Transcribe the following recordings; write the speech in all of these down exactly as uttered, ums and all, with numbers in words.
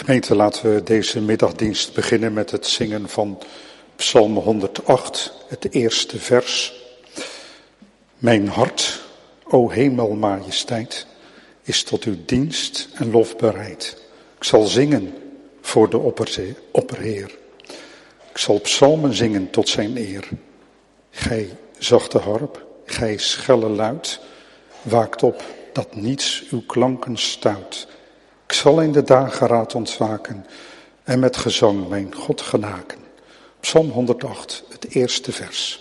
Gemeente, laten we deze middagdienst beginnen met het zingen van Psalm honderdacht, het eerste vers. Mijn hart, o hemelmajesteit, is tot uw dienst en lof bereid. Ik zal zingen voor de opperzee- opperheer. Ik zal psalmen zingen tot zijn eer. Gij zachte harp, gij schelle luid, waakt op dat niets uw klanken stuit. Ik zal in de dageraad ontwaken en met gezang mijn God genaken. Psalm honderdacht, het eerste vers.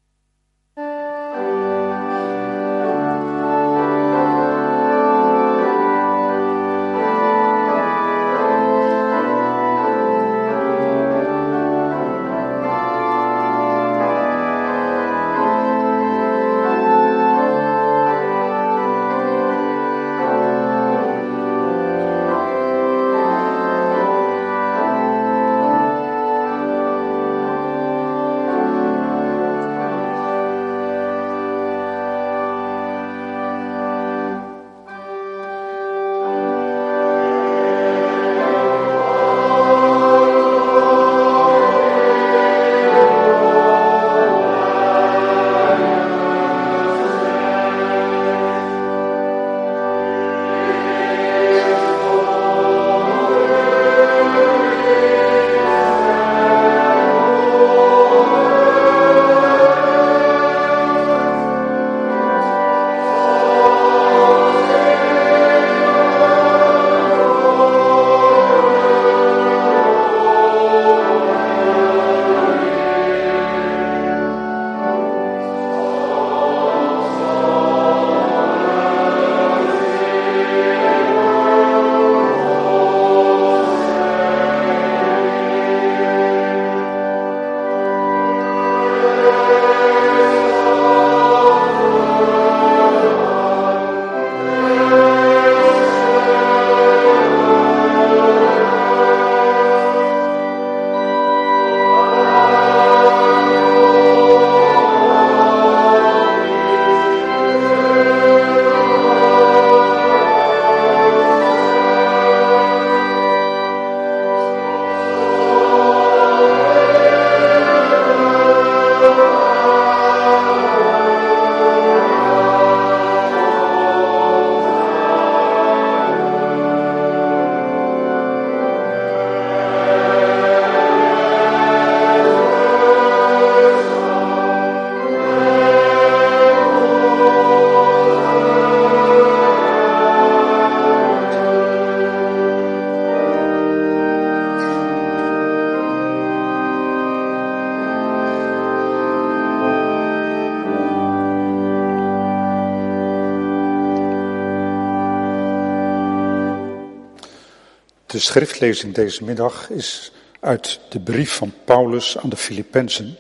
De schriftlezing deze middag is uit de brief van Paulus aan de Filippenzen,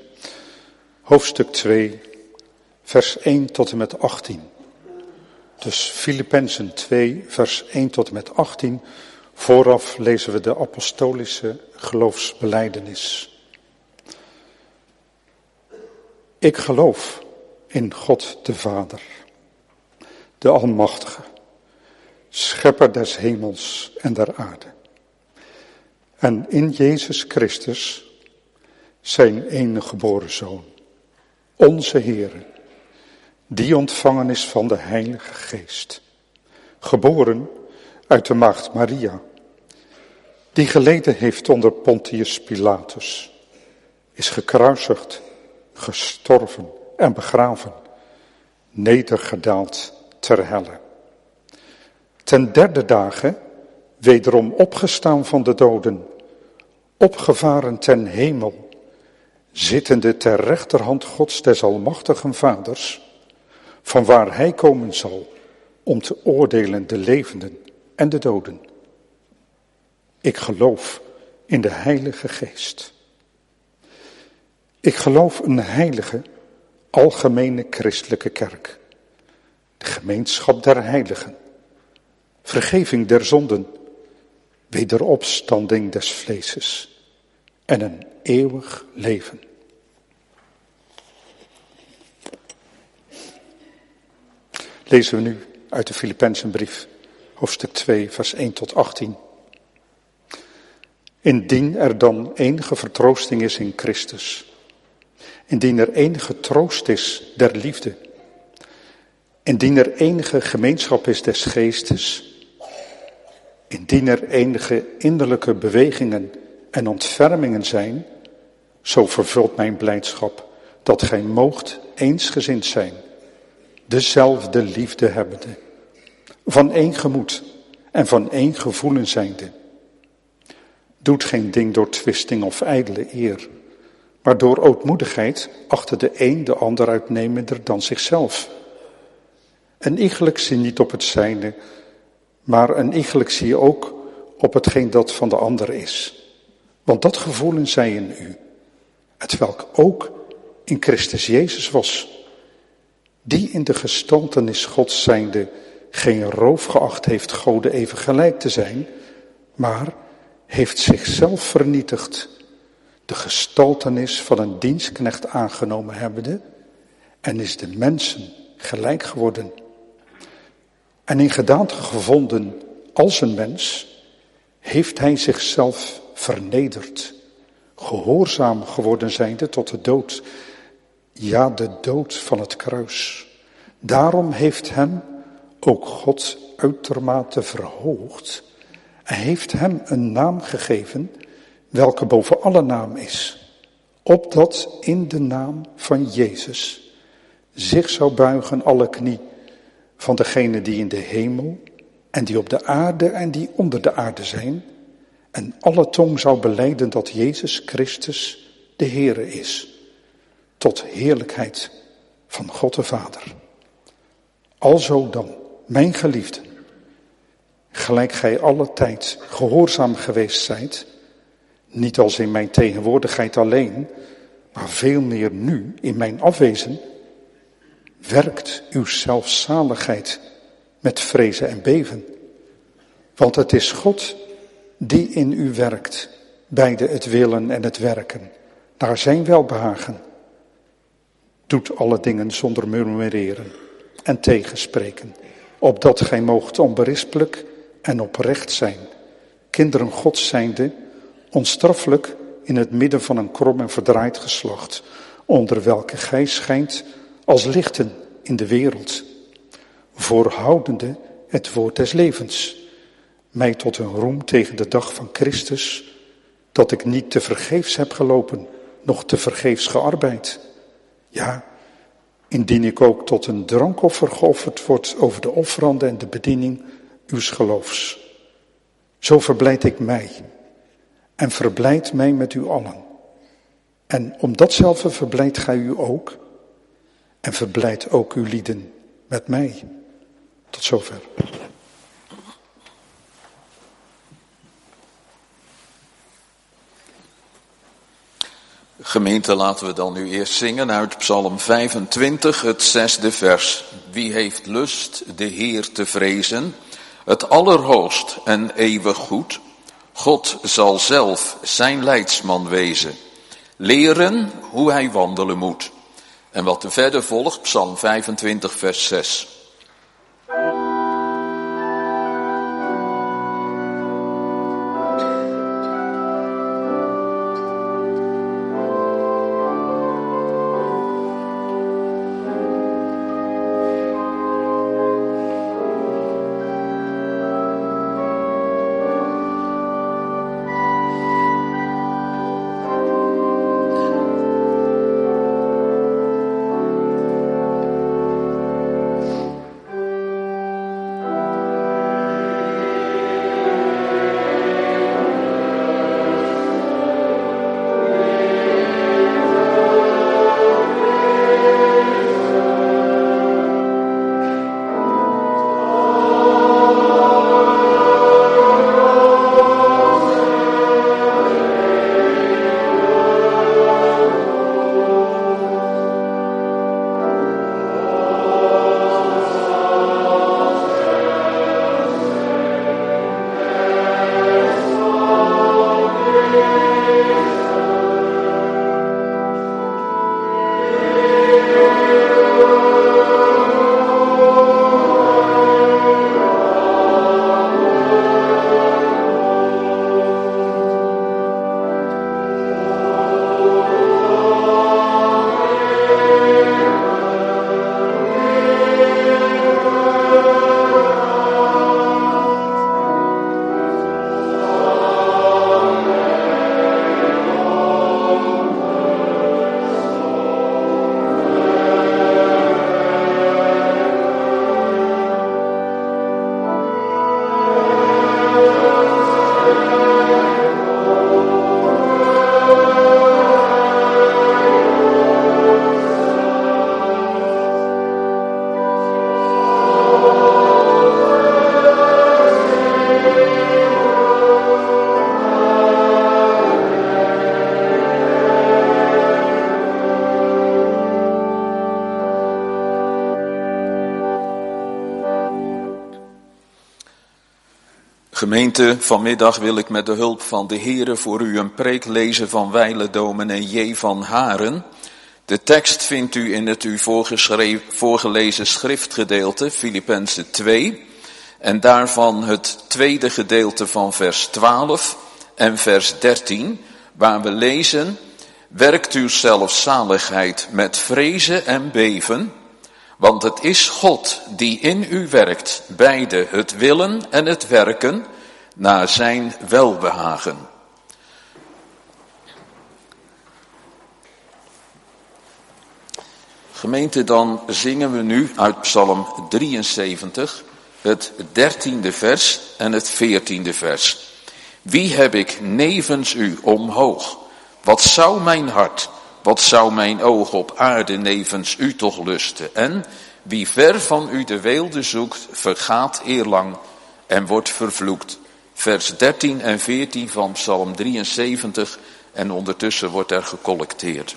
hoofdstuk twee, vers één tot en met achttien. Dus Filippenzen twee, vers één tot en met achttien. Vooraf lezen we de apostolische geloofsbelijdenis. Ik geloof in God de Vader, de Almachtige, Schepper des hemels en der aarde. En in Jezus Christus, zijn enige geboren Zoon, onze Heere, die ontvangen is van de Heilige Geest, geboren uit de maagd Maria, die geleden heeft onder Pontius Pilatus, is gekruisigd, gestorven en begraven, nedergedaald ter helle. Ten derde dagen wederom opgestaan van de doden, opgevaren ten hemel, zittende ter rechterhand Gods des almachtigen Vaders, vanwaar hij komen zal om te oordelen de levenden en de doden. Ik geloof in de Heilige Geest. Ik geloof een heilige, algemene christelijke kerk, de gemeenschap der heiligen, vergeving der zonden, wederopstanding des vleeses en een eeuwig leven. Lezen we nu uit de Filippenzenbrief, hoofdstuk twee, vers één tot achttien. Indien er dan enige vertroosting is in Christus, indien er enige troost is der liefde, indien er enige gemeenschap is des geestes, indien er enige innerlijke bewegingen en ontfermingen zijn, zo vervult mijn blijdschap dat gij moogt eensgezind zijn, dezelfde liefde hebbende, van één gemoed en van één gevoelen zijnde. Doet geen ding door twisting of ijdele eer, maar door ootmoedigheid achter de een de ander uitnemender dan zichzelf. Een iegelijk zie niet op het zijne, maar een iegelijk zie ook op hetgeen dat van de ander is. Want dat gevoelen zij in u, hetwelk ook in Christus Jezus was, die in de gestaltenis Gods zijnde geen roof geacht heeft Gode even gelijk te zijn, maar heeft zichzelf vernietigd, de gestaltenis van een dienstknecht aangenomen hebbende, en is de mensen gelijk geworden. En in gedaante gevonden als een mens, heeft hij zichzelf vernederd, gehoorzaam geworden zijnde tot de dood, ja, de dood van het kruis. Daarom heeft hem ook God uitermate verhoogd en heeft hem een naam gegeven, welke boven alle naam is, opdat in de naam van Jezus zich zou buigen alle knie van degenen die in de hemel en die op de aarde en die onder de aarde zijn, en alle tong zou belijden dat Jezus Christus de Heere is, tot heerlijkheid van God de Vader. Alzo dan, mijn geliefden, gelijk gij alle tijd gehoorzaam geweest zijt, niet als in mijn tegenwoordigheid alleen, maar veel meer nu in mijn afwezen, werkt uw zelfzaligheid met vrezen en beven. Want het is God die in u werkt, beide het willen en het werken, naar zijn welbehagen. Doet alle dingen zonder murmureren en tegenspreken, opdat gij moogt onberispelijk en oprecht zijn, kinderen Gods zijnde, onstraffelijk in het midden van een krom en verdraaid geslacht, onder welke gij schijnt als lichten in de wereld, voorhoudende het woord des levens, mij tot een roem tegen de dag van Christus, dat ik niet te vergeefs heb gelopen, noch te vergeefs gearbeid. Ja, indien ik ook tot een drankoffer geofferd word over de offerande en de bediening uws geloofs. Zo verblijd ik mij en verblijd mij met u allen. En om datzelfde verblijdt gij u ook en verblijdt ook uw lieden met mij. Tot zover. Gemeente, laten we dan nu eerst zingen uit Psalm vijfentwintig, het zesde vers. Wie heeft lust de Heer te vrezen, het allerhoogst en eeuwig goed. God zal zelf zijn leidsman wezen, leren hoe hij wandelen moet. En wat er verder volgt, Psalm vijfentwintig, vers zes. Gemeente, vanmiddag wil ik met de hulp van de Heere voor u een preek lezen van wijlen dominee J. van Haren. De tekst vindt u in het u voorgelezen schriftgedeelte, Filippenzen twee, en daarvan het tweede gedeelte van vers twaalf en vers dertien, waar we lezen: werkt u zelfzaligheid met vrezen en beven, want het is God die in u werkt, beide het willen en het werken, naar zijn welbehagen. Gemeente, dan zingen we nu uit Psalm drieënzeventig, het dertiende vers en het veertiende vers. Wie heb ik nevens u omhoog? Wat zou mijn hart, wat zou mijn oog op aarde nevens u toch lusten? En wie ver van u de weelde zoekt, vergaat eerlang en wordt vervloekt. Vers dertien en veertien van Psalm drieënzeventig, en ondertussen wordt er gecollecteerd.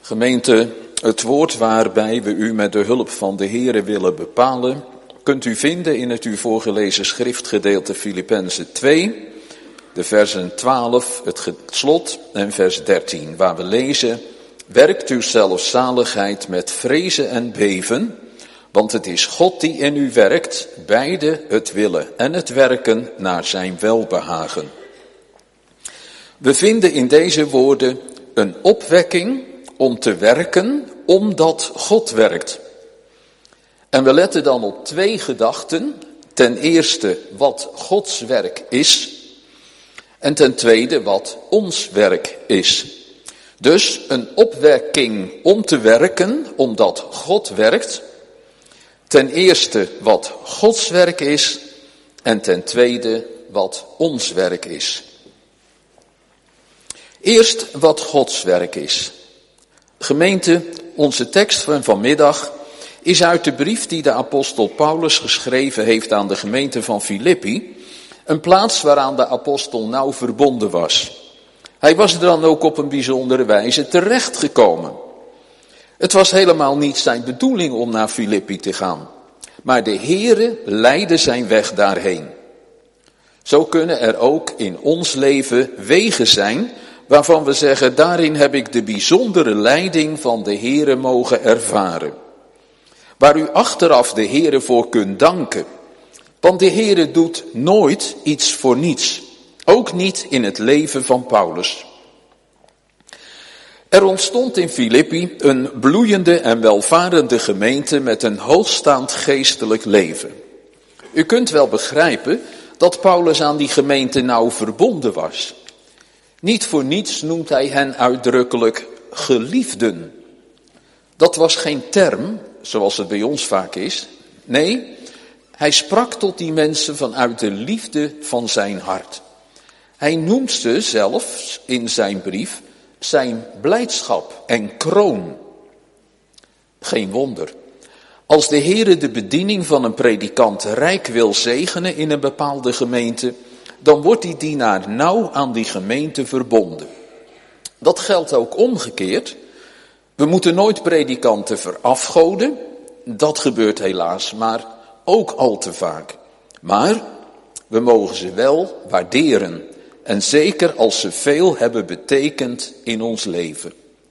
Gemeente, het woord waarbij we u met de hulp van de Here willen bepalen, kunt u vinden in het u voorgelezen schriftgedeelte Filippenzen twee, de versen twaalf, het slot en vers dertien, waar we lezen: werkt uw zelfzaligheid met vrezen en beven, want het is God die in u werkt, beide het willen en het werken naar zijn welbehagen. We vinden in deze woorden een opwekking om te werken omdat God werkt. En we letten dan op twee gedachten. Ten eerste wat Gods werk is en ten tweede wat ons werk is. Dus een opwekking om te werken omdat God werkt. Ten eerste wat Gods werk is en ten tweede wat ons werk is. Eerst wat Gods werk is. Gemeente, onze tekst van vanmiddag is uit de brief die de apostel Paulus geschreven heeft aan de gemeente van Filippi, een plaats waaraan de apostel nauw verbonden was. Hij was er dan ook op een bijzondere wijze terechtgekomen. Het was helemaal niet zijn bedoeling om naar Filippi te gaan, maar de Heere leidde zijn weg daarheen. Zo kunnen er ook in ons leven wegen zijn waarvan we zeggen, daarin heb ik de bijzondere leiding van de Heere mogen ervaren. Waar u achteraf de Heere voor kunt danken. Want de Heere doet nooit iets voor niets. Ook niet in het leven van Paulus. Er ontstond in Filippi een bloeiende en welvarende gemeente met een hoogstaand geestelijk leven. U kunt wel begrijpen dat Paulus aan die gemeente nauw verbonden was. Niet voor niets noemt hij hen uitdrukkelijk geliefden. Dat was geen term, zoals het bij ons vaak is. Nee, hij sprak tot die mensen vanuit de liefde van zijn hart. Hij noemt ze zelfs in zijn brief zijn blijdschap en kroon. Geen wonder. Als de Heere de bediening van een predikant rijk wil zegenen in een bepaalde gemeente, dan wordt die dienaar nauw aan die gemeente verbonden. Dat geldt ook omgekeerd. We moeten nooit predikanten verafgoden. Dat gebeurt helaas, maar ook al te vaak. Maar we mogen ze wel waarderen. En zeker als ze veel hebben betekend in ons leven.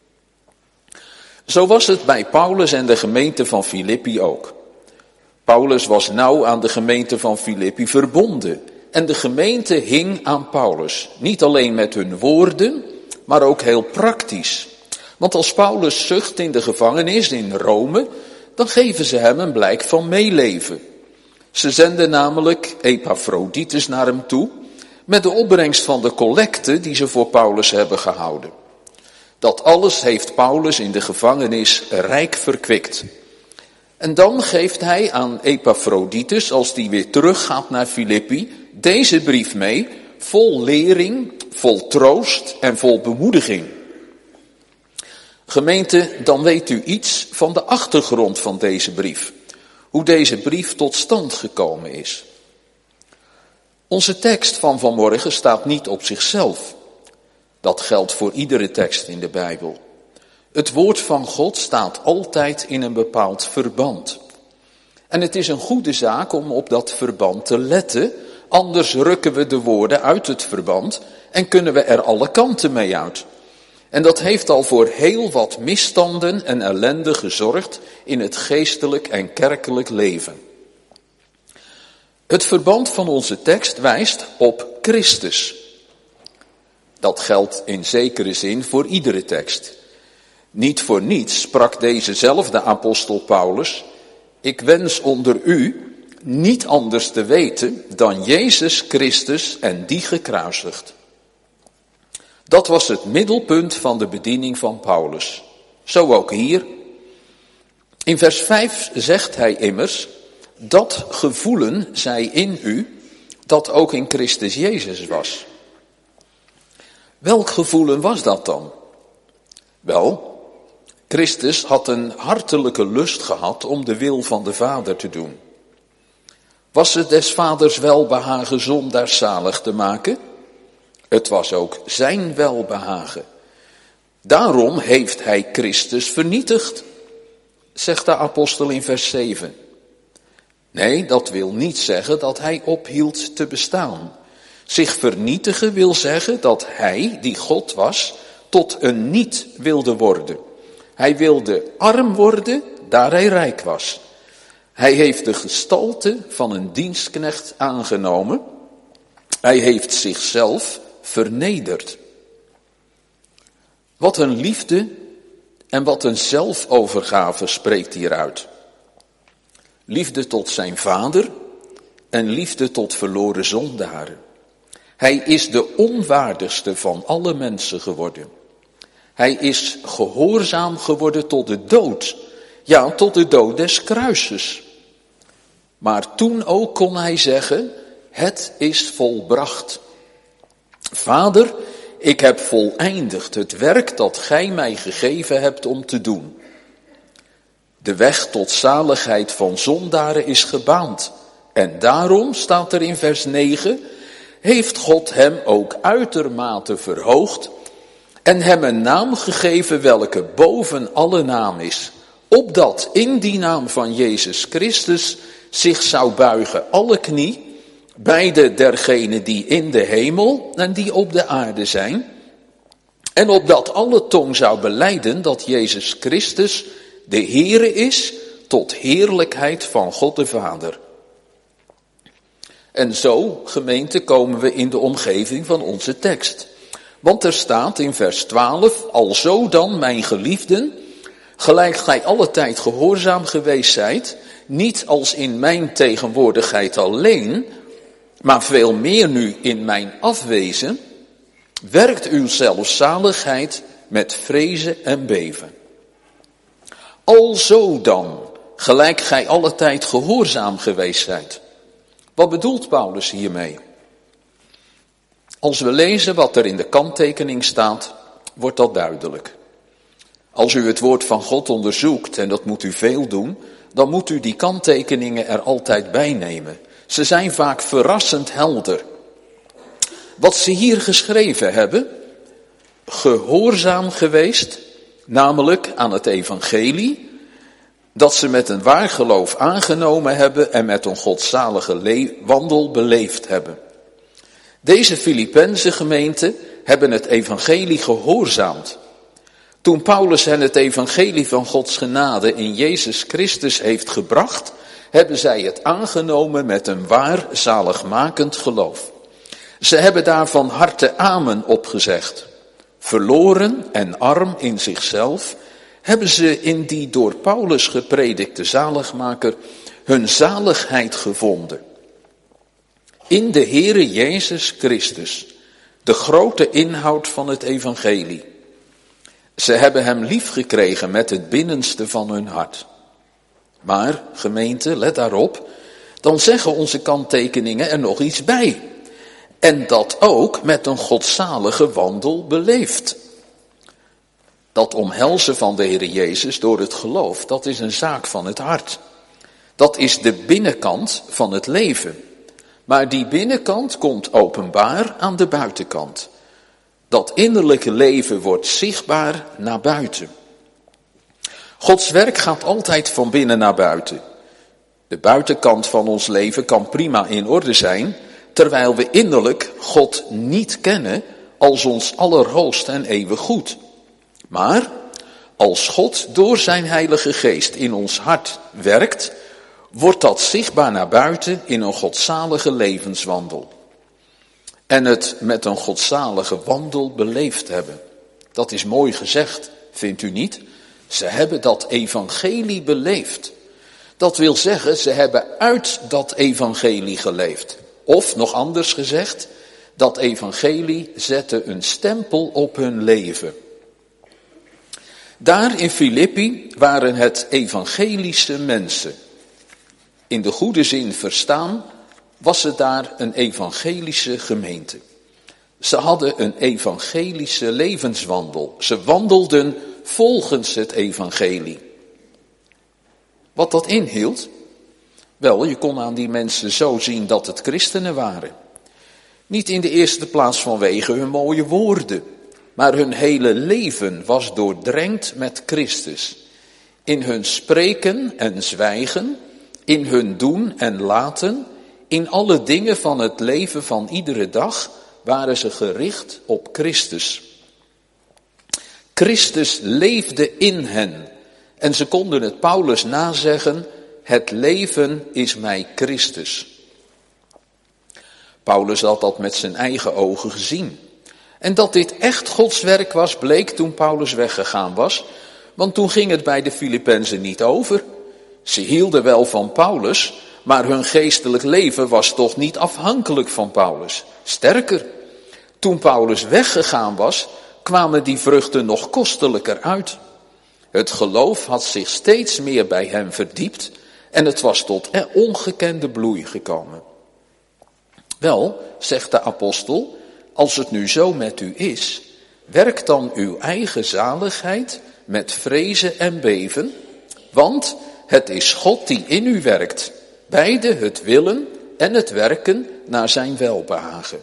Zo was het bij Paulus en de gemeente van Filippi ook. Paulus was nauw aan de gemeente van Filippi verbonden. En de gemeente hing aan Paulus. Niet alleen met hun woorden, maar ook heel praktisch. Want als Paulus zucht in de gevangenis in Rome, dan geven ze hem een blijk van meeleven. Ze zenden namelijk Epaphroditus naar hem toe, met de opbrengst van de collecte die ze voor Paulus hebben gehouden. Dat alles heeft Paulus in de gevangenis rijk verkwikt. En dan geeft hij aan Epaphroditus, als die weer teruggaat naar Filippi, deze brief mee, vol lering, vol troost en vol bemoediging. Gemeente, dan weet u iets van de achtergrond van deze brief. Hoe deze brief tot stand gekomen is. Onze tekst van vanmorgen staat niet op zichzelf. Dat geldt voor iedere tekst in de Bijbel. Het woord van God staat altijd in een bepaald verband. En het is een goede zaak om op dat verband te letten, anders rukken we de woorden uit het verband en kunnen we er alle kanten mee uit. En dat heeft al voor heel wat misstanden en ellende gezorgd in het geestelijk en kerkelijk leven. Het verband van onze tekst wijst op Christus. Dat geldt in zekere zin voor iedere tekst. Niet voor niets sprak dezezelfde apostel Paulus: ik wens onder u niet anders te weten dan Jezus Christus en die gekruisigd. Dat was het middelpunt van de bediening van Paulus. Zo ook hier. In vers vijf zegt hij immers: dat gevoelen zij in u, dat ook in Christus Jezus was. Welk gevoelen was dat dan? Wel, Christus had een hartelijke lust gehad om de wil van de Vader te doen. Was het des Vaders welbehagen zondaars zalig te maken? Het was ook zijn welbehagen. Daarom heeft hij Christus vernietigd, zegt de apostel in vers zeven. Nee, dat wil niet zeggen dat hij ophield te bestaan. Zich vernietigen wil zeggen dat hij, die God was, tot een niet wilde worden. Hij wilde arm worden, daar hij rijk was. Hij heeft de gestalte van een dienstknecht aangenomen. Hij heeft zichzelf vernederd. Wat een liefde en wat een zelfovergave spreekt hieruit. Liefde tot zijn vader en liefde tot verloren zondaren. Hij is de onwaardigste van alle mensen geworden. Hij is gehoorzaam geworden tot de dood. Ja, tot de dood des kruises. Maar toen ook kon hij zeggen, het is volbracht. Vader, ik heb voleindigd het werk dat gij mij gegeven hebt om te doen. De weg tot zaligheid van zondaren is gebaand. En daarom, staat er in vers negen, heeft God hem ook uitermate verhoogd en hem een naam gegeven welke boven alle naam is. Opdat in die naam van Jezus Christus zich zou buigen alle knie, beide dergenen die in de hemel en die op de aarde zijn. En opdat alle tong zou belijden dat Jezus Christus de Heere is, tot heerlijkheid van God de Vader. En zo, gemeente, komen we in de omgeving van onze tekst. Want er staat in vers twaalf, alzo dan, mijn geliefden, gelijk gij alle tijd gehoorzaam geweest zijt, niet als in mijn tegenwoordigheid alleen, maar veel meer nu in mijn afwezen, werkt uw zelfzaligheid met vrezen en beven. Alzo dan, gelijk gij alle tijd gehoorzaam geweest zijt. Wat bedoelt Paulus hiermee? Als we lezen wat er in de kanttekening staat, wordt dat duidelijk. Als u het woord van God onderzoekt, en dat moet u veel doen, dan moet u die kanttekeningen er altijd bij nemen. Ze zijn vaak verrassend helder. Wat ze hier geschreven hebben, gehoorzaam geweest, namelijk aan het evangelie, dat ze met een waar geloof aangenomen hebben en met een godzalige le- wandel beleefd hebben. Deze Filippense gemeente hebben het evangelie gehoorzaamd. Toen Paulus hen het evangelie van Gods genade in Jezus Christus heeft gebracht, hebben zij het aangenomen met een waar zaligmakend geloof. Ze hebben daar van harte amen op gezegd. Verloren en arm in zichzelf, hebben ze in die door Paulus gepredikte zaligmaker hun zaligheid gevonden. In de Heere Jezus Christus, de grote inhoud van het evangelie. Ze hebben hem liefgekregen met het binnenste van hun hart. Maar, gemeente, let daarop, dan zeggen onze kanttekeningen er nog iets bij. En dat ook met een godzalige wandel beleefd. Dat omhelzen van de Heer Jezus door het geloof, dat is een zaak van het hart. Dat is de binnenkant van het leven. Maar die binnenkant komt openbaar aan de buitenkant. Dat innerlijke leven wordt zichtbaar naar buiten. Gods werk gaat altijd van binnen naar buiten. De buitenkant van ons leven kan prima in orde zijn, terwijl we innerlijk God niet kennen als ons allerhoogst en eeuwig goed. Maar als God door zijn Heilige Geest in ons hart werkt, wordt dat zichtbaar naar buiten in een godzalige levenswandel. En het met een godzalige wandel beleefd hebben. Dat is mooi gezegd, vindt u niet? Ze hebben dat evangelie beleefd. Dat wil zeggen, ze hebben uit dat evangelie geleefd. Of, nog anders gezegd, dat evangelie zette een stempel op hun leven. Daar in Filippi waren het evangelische mensen. In de goede zin verstaan was het daar een evangelische gemeente. Ze hadden een evangelische levenswandel. Ze wandelden volgens het evangelie. Wat dat inhield? Wel, je kon aan die mensen zo zien dat het christenen waren. Niet in de eerste plaats vanwege hun mooie woorden. maar hun hele leven was doordrenkt met Christus. In hun spreken en zwijgen, in hun doen en laten, in alle dingen van het leven van iedere dag waren ze gericht op Christus. Christus leefde in hen en ze konden het Paulus nazeggen, het leven is mij Christus. Paulus had dat met zijn eigen ogen gezien. En dat dit echt Gods werk was, bleek toen Paulus weggegaan was, want toen ging het bij de Filippenzen niet over. Ze hielden wel van Paulus, maar hun geestelijk leven was toch niet afhankelijk van Paulus. Sterker, toen Paulus weggegaan was, kwamen die vruchten nog kostelijker uit. Het geloof had zich steeds meer bij hem verdiept en het was tot ongekende bloei gekomen. Wel, zegt de apostel, als het nu zo met u is, werk dan uw eigen zaligheid met vrezen en beven, want het is God die in u werkt, beide het willen en het werken naar zijn welbehagen.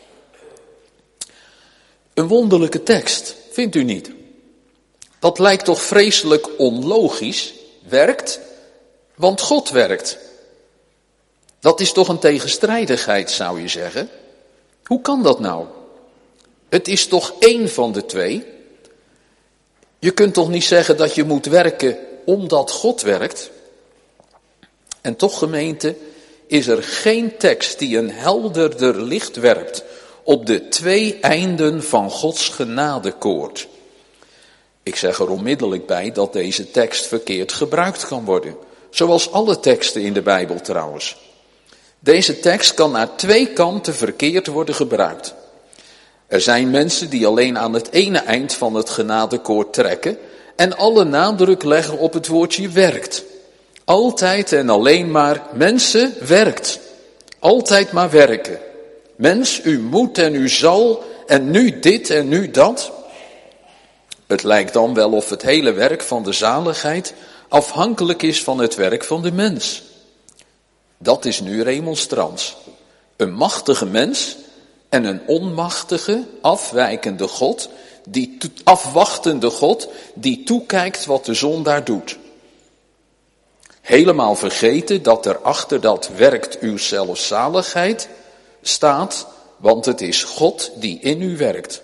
Een wonderlijke tekst, vindt u niet? Dat lijkt toch vreselijk onlogisch, werkt, want God werkt. Dat is toch een tegenstrijdigheid, zou je zeggen? Hoe kan dat nou? Het is toch één van de twee? Je kunt toch niet zeggen dat je moet werken omdat God werkt? En toch, gemeente, is er geen tekst die een helderder licht werpt op de twee einden van Gods genadekoord. Ik zeg er onmiddellijk bij dat deze tekst verkeerd gebruikt kan worden. Zoals alle teksten in de Bijbel trouwens. Deze tekst kan naar twee kanten verkeerd worden gebruikt. Er zijn mensen die alleen aan het ene eind van het genadekoord trekken en alle nadruk leggen op het woordje werkt. Altijd en alleen maar mensen werkt. Altijd maar werken. Mens, u moet en u zal en nu dit en nu dat. Het lijkt dan wel of het hele werk van de zaligheid afhankelijk is van het werk van de mens. Dat is nu remonstrans. Een machtige mens en een onmachtige, afwijkende God, die to- afwachtende God, die toekijkt wat de zondaar doet. Helemaal vergeten dat er achter dat werkt uw zelfzaligheid staat, want het is God die in u werkt.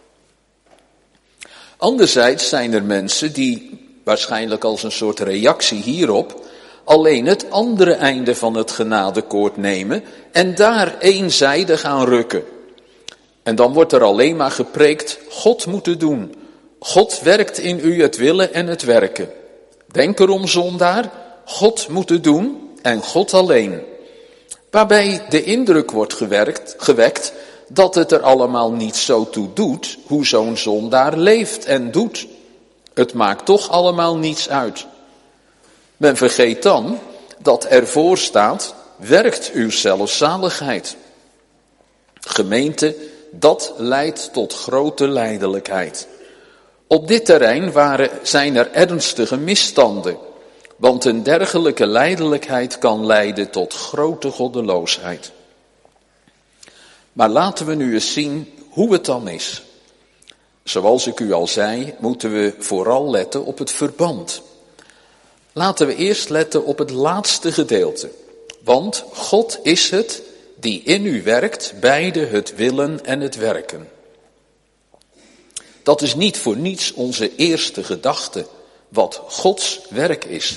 Anderzijds zijn er mensen die, waarschijnlijk als een soort reactie hierop, alleen het andere einde van het genadekoord nemen en daar eenzijdig aan rukken. En dan wordt er alleen maar gepreekt, God moet het doen. God werkt in u het willen en het werken. Denk erom, zondaar, God moet het doen en God alleen. Waarbij de indruk wordt gewerkt, gewekt dat het er allemaal niet zo toe doet hoe zo'n zondaar leeft en doet. Het maakt toch allemaal niets uit. Men vergeet dan dat ervoor staat, werkt uw zelfzaligheid. Gemeente, dat leidt tot grote lijdelijkheid. Op dit terrein waren, zijn er ernstige misstanden, want een dergelijke lijdelijkheid kan leiden tot grote goddeloosheid. Maar laten we nu eens zien hoe het dan is. Zoals ik u al zei, moeten we vooral letten op het verband. Laten we eerst letten op het laatste gedeelte. Want God is het die in u werkt, beide het willen en het werken. Dat is niet voor niets onze eerste gedachte, wat Gods werk is.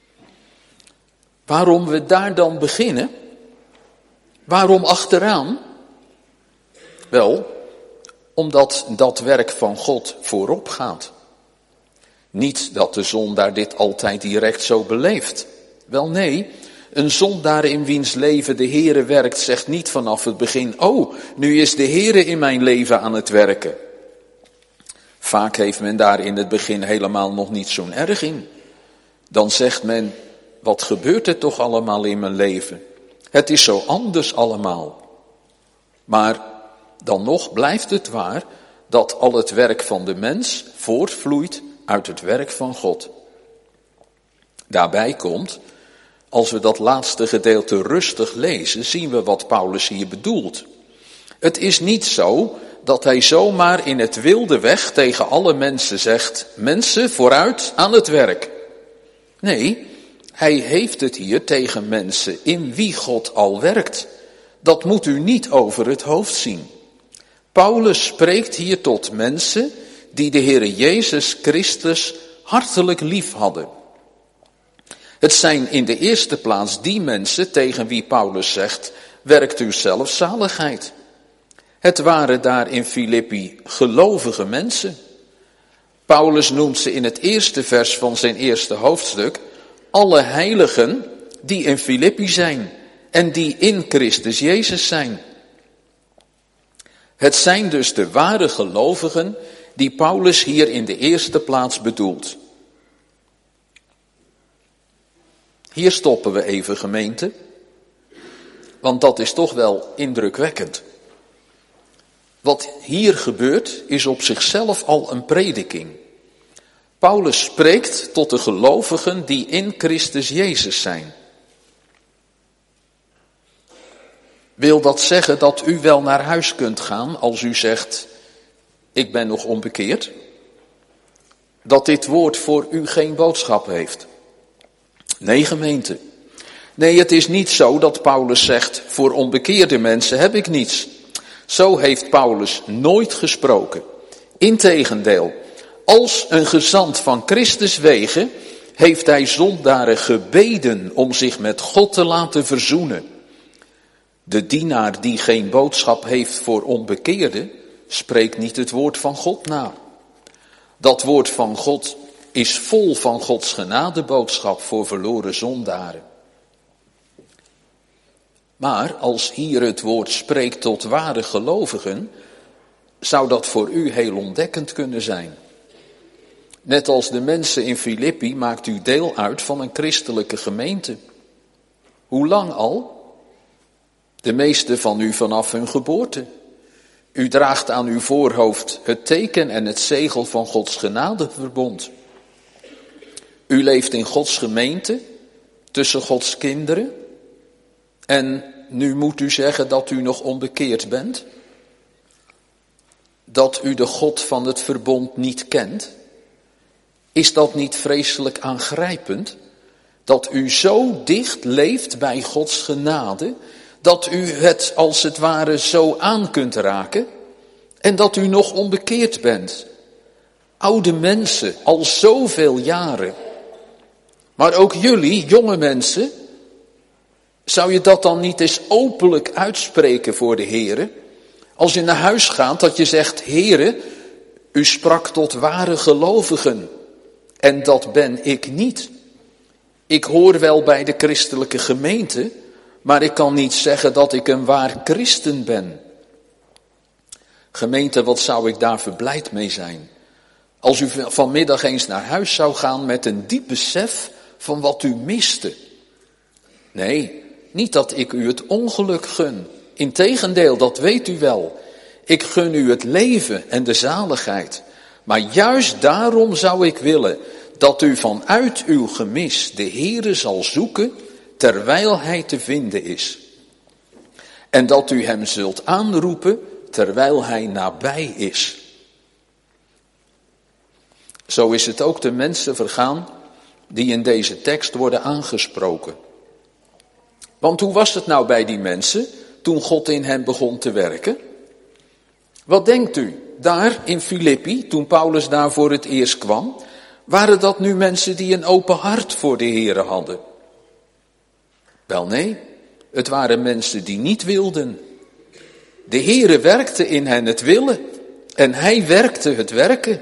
Waarom we daar dan beginnen? Waarom achteraan? Wel, omdat dat werk van God voorop gaat. Niet dat de zondaar dit altijd direct zo beleeft. Wel nee, een zondaar in wiens leven de Heere werkt zegt niet vanaf het begin, oh, nu is de Heere in mijn leven aan het werken. Vaak heeft men daar in het begin helemaal nog niet zo'n erg in. Dan zegt men, wat gebeurt er toch allemaal in mijn leven? Het is zo anders allemaal. Maar dan nog blijft het waar dat al het werk van de mens voortvloeit uit het werk van God. Daarbij komt, als we dat laatste gedeelte rustig lezen, zien we wat Paulus hier bedoelt. Het is niet zo dat hij zomaar in het wilde weg tegen alle mensen zegt, mensen vooruit aan het werk. Nee, hij heeft het hier tegen mensen in wie God al werkt. Dat moet u niet over het hoofd zien. Paulus spreekt hier tot mensen die de Heere Jezus Christus hartelijk lief hadden. Het zijn in de eerste plaats die mensen tegen wie Paulus zegt, werkt u zelf zaligheid. Het waren daar in Filippi gelovige mensen. Paulus noemt ze in het eerste vers van zijn eerste hoofdstuk alle heiligen die in Filippi zijn en die in Christus Jezus zijn. Het zijn dus de ware gelovigen die Paulus hier in de eerste plaats bedoelt. Hier stoppen we even, gemeente, want dat is toch wel indrukwekkend. Wat hier gebeurt is op zichzelf al een prediking. Paulus spreekt tot de gelovigen die in Christus Jezus zijn. Wil dat zeggen dat u wel naar huis kunt gaan als u zegt, ik ben nog onbekeerd? Dat dit woord voor u geen boodschap heeft? Nee, gemeente. Nee, het is niet zo dat Paulus zegt, voor onbekeerde mensen heb ik niets. Zo heeft Paulus nooit gesproken. Integendeel, als een gezant van Christus wegen, heeft hij zondaren gebeden om zich met God te laten verzoenen. De dienaar die geen boodschap heeft voor onbekeerden, spreekt niet het woord van God na. Dat woord van God is vol van Gods genadeboodschap voor verloren zondaren. Maar als hier het woord spreekt tot ware gelovigen, zou dat voor u heel ontdekkend kunnen zijn. Net als de mensen in Filippi maakt u deel uit van een christelijke gemeente. Hoe lang al? De meeste van u vanaf hun geboorte. U draagt aan uw voorhoofd het teken en het zegel van Gods genadeverbond. U leeft in Gods gemeente, tussen Gods kinderen. En nu moet u zeggen dat u nog onbekeerd bent? Dat u de God van het verbond niet kent? Is dat niet vreselijk aangrijpend? Dat u zo dicht leeft bij Gods genade, dat u het als het ware zo aan kunt raken en dat u nog onbekeerd bent. Oude mensen, al zoveel jaren. Maar ook jullie, jonge mensen, zou je dat dan niet eens openlijk uitspreken voor de Heere? Als je naar huis gaat, dat je zegt, Heere, u sprak tot ware gelovigen en dat ben ik niet. Ik hoor wel bij de christelijke gemeente, maar ik kan niet zeggen dat ik een waar christen ben. Gemeente, wat zou ik daar verblijd mee zijn? Als u vanmiddag eens naar huis zou gaan met een diep besef van wat u miste. Nee, niet dat ik u het ongeluk gun. Integendeel, dat weet u wel. Ik gun u het leven en de zaligheid. Maar juist daarom zou ik willen dat u vanuit uw gemis de Heere zal zoeken terwijl hij te vinden is. En dat u hem zult aanroepen terwijl hij nabij is. Zo is het ook de mensen vergaan die in deze tekst worden aangesproken. Want hoe was het nou bij die mensen toen God in hen begon te werken? Wat denkt u? Daar in Filippi, toen Paulus daar voor het eerst kwam, waren dat nu mensen die een open hart voor de Heere hadden? Wel nee, het waren mensen die niet wilden. De Heere werkte in hen het willen en hij werkte het werken.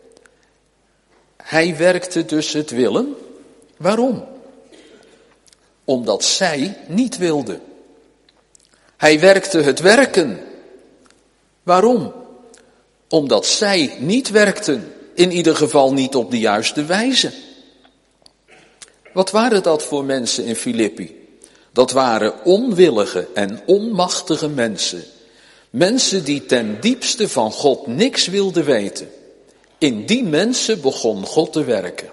Hij werkte dus het willen. Waarom? Omdat zij niet wilden. Hij werkte het werken. Waarom? Omdat zij niet werkten. In ieder geval niet op de juiste wijze. Wat waren dat voor mensen in Filippi? Dat waren onwillige en onmachtige mensen. Mensen die ten diepste van God niks wilden weten. In die mensen begon God te werken.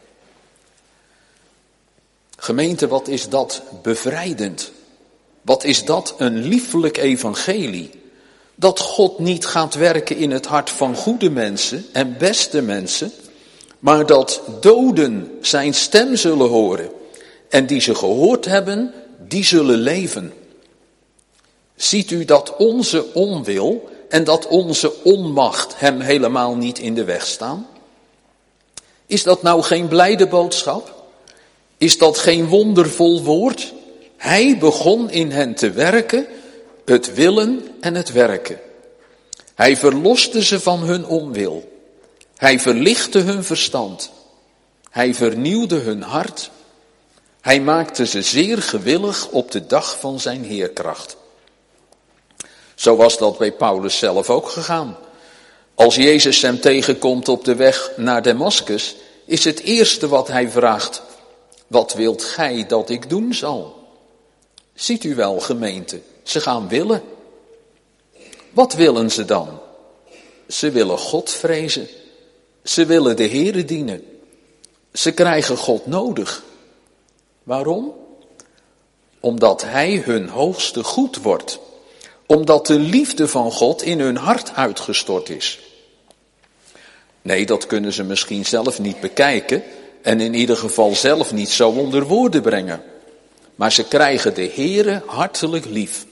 Gemeente, wat is dat bevrijdend? Wat is dat een liefelijk evangelie? Dat God niet gaat werken in het hart van goede mensen en beste mensen, maar dat doden zijn stem zullen horen. En die ze gehoord hebben, die zullen leven. Ziet u dat onze onwil en dat onze onmacht hem helemaal niet in de weg staan? Is dat nou geen blijde boodschap? Is dat geen wondervol woord? Hij begon in hen te werken, het willen en het werken. Hij verloste ze van hun onwil. Hij verlichtte hun verstand. Hij vernieuwde hun hart. Hij maakte ze zeer gewillig op de dag van zijn heerkracht. Zo was dat bij Paulus zelf ook gegaan. Als Jezus hem tegenkomt op de weg naar Damaskus, is het eerste wat hij vraagt: wat wilt gij dat ik doen zal? Ziet u wel, gemeente, ze gaan willen. Wat willen ze dan? Ze willen God vrezen. Ze willen de Here dienen. Ze krijgen God nodig. Waarom? Omdat hij hun hoogste goed wordt. Omdat de liefde van God in hun hart uitgestort is. Nee, dat kunnen ze misschien zelf niet bekijken en in ieder geval zelf niet zo onder woorden brengen. Maar ze krijgen de Heere hartelijk lief.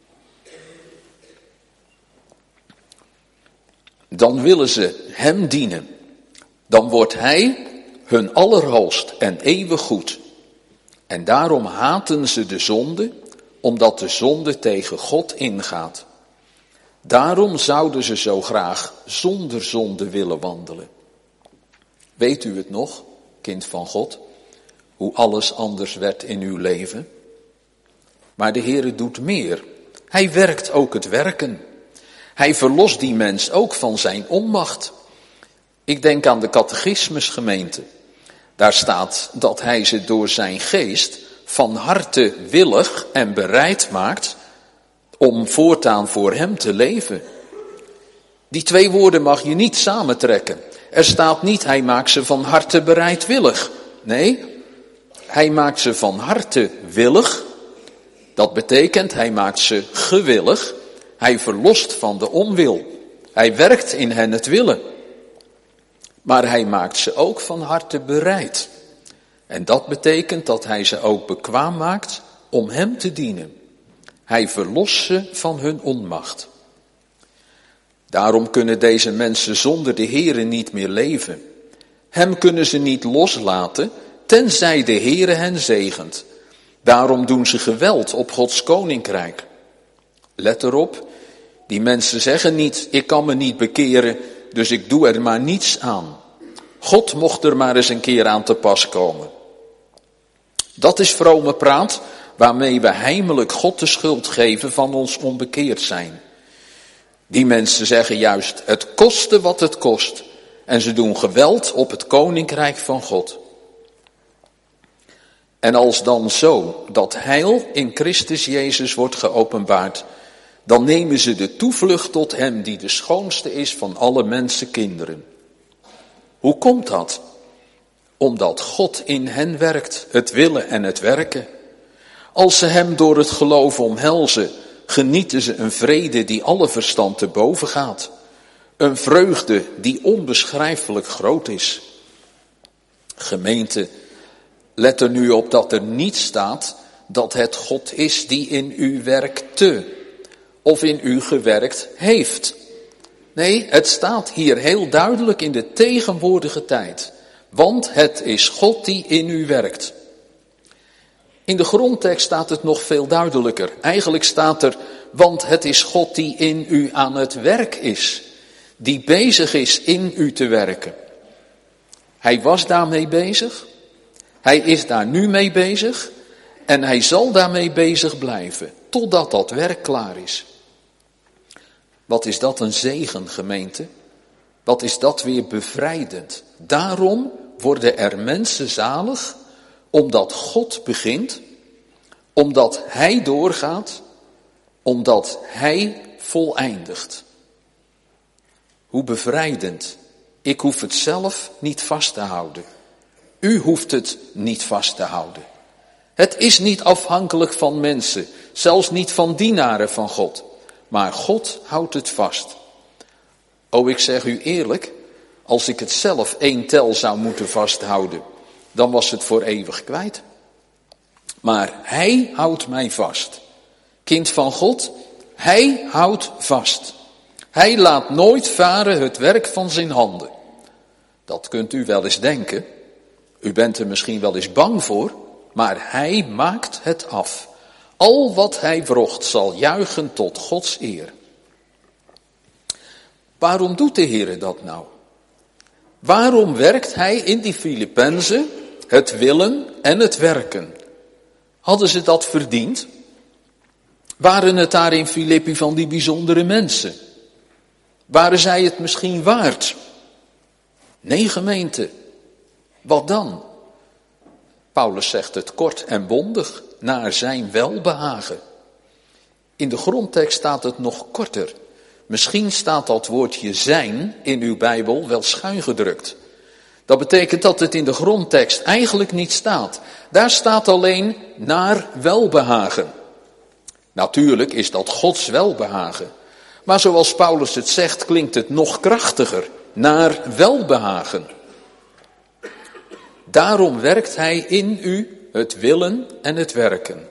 Dan willen ze hem dienen. Dan wordt hij hun allerhoogst en eeuwig goed. En daarom haten ze de zonde, omdat de zonde tegen God ingaat. Daarom zouden ze zo graag zonder zonde willen wandelen. Weet u het nog, kind van God, hoe alles anders werd in uw leven? Maar de Heere doet meer. Hij werkt ook het werken. Hij verlost die mens ook van zijn onmacht. Ik denk aan de catechismusgemeente. Daar staat dat hij ze door zijn geest van harte willig en bereid maakt om voortaan voor hem te leven. Die twee woorden mag je niet samentrekken. Er staat niet, hij maakt ze van harte bereidwillig. Nee, hij maakt ze van harte willig. Dat betekent, hij maakt ze gewillig. Hij verlost van de onwil. Hij werkt in hen het willen. Maar hij maakt ze ook van harte bereid. En dat betekent dat hij ze ook bekwaam maakt om hem te dienen. Hij verlost ze van hun onmacht. Daarom kunnen deze mensen zonder de Heere niet meer leven. Hem kunnen ze niet loslaten, tenzij de Heere hen zegent. Daarom doen ze geweld op Gods koninkrijk. Let erop, die mensen zeggen niet, ik kan me niet bekeren, dus ik doe er maar niets aan. God mocht er maar eens een keer aan te pas komen. Dat is vrome praat, waarmee we heimelijk God de schuld geven van ons onbekeerd zijn. Die mensen zeggen juist, het koste wat het kost. En ze doen geweld op het koninkrijk van God. En als dan zo dat heil in Christus Jezus wordt geopenbaard, dan nemen ze de toevlucht tot hem die de schoonste is van alle mensenkinderen. Hoe komt dat? Omdat God in hen werkt, het willen en het werken. Als ze hem door het geloof omhelzen, genieten ze een vrede die alle verstand te boven gaat. Een vreugde die onbeschrijfelijk groot is. Gemeente, let er nu op dat er niet staat dat het God is die in u werkte of in u gewerkt heeft. Nee, het staat hier heel duidelijk in de tegenwoordige tijd. Want het is God die in u werkt. In de grondtekst staat het nog veel duidelijker. Eigenlijk staat er, want het is God die in u aan het werk is. Die bezig is in u te werken. Hij was daarmee bezig. Hij is daar nu mee bezig. En hij zal daarmee bezig blijven. Totdat dat werk klaar is. Wat is dat een zegen, gemeente? Wat is dat weer bevrijdend? Daarom worden er mensen zalig, omdat God begint, omdat hij doorgaat, omdat hij voleindigt. Hoe bevrijdend. Ik hoef het zelf niet vast te houden. U hoeft het niet vast te houden. Het is niet afhankelijk van mensen, zelfs niet van dienaren van God. maar God houdt het vast. O, ik zeg u eerlijk, als ik het zelf één tel zou moeten vasthouden, dan was het voor eeuwig kwijt. Maar hij houdt mij vast. Kind van God, hij houdt vast. Hij laat nooit varen het werk van zijn handen. Dat kunt u wel eens denken. U bent er misschien wel eens bang voor, maar hij maakt het af. Al wat hij wrocht zal juichen tot Gods eer. Waarom doet de Heer dat nou? Waarom werkt hij in die Filippenzen het willen en het werken? Hadden ze dat verdiend? Waren het daar in Filippi van die bijzondere mensen? Waren zij het misschien waard? Nee, gemeente. Wat dan? Paulus zegt het kort en bondig, naar zijn welbehagen. In de grondtekst staat het nog korter. Misschien staat dat woordje zijn in uw Bijbel wel schuin gedrukt. Dat betekent dat het in de grondtekst eigenlijk niet staat. Daar staat alleen naar welbehagen. Natuurlijk is dat Gods welbehagen. Maar zoals Paulus het zegt, klinkt het nog krachtiger. Naar welbehagen. Daarom werkt hij in u het willen en het werken.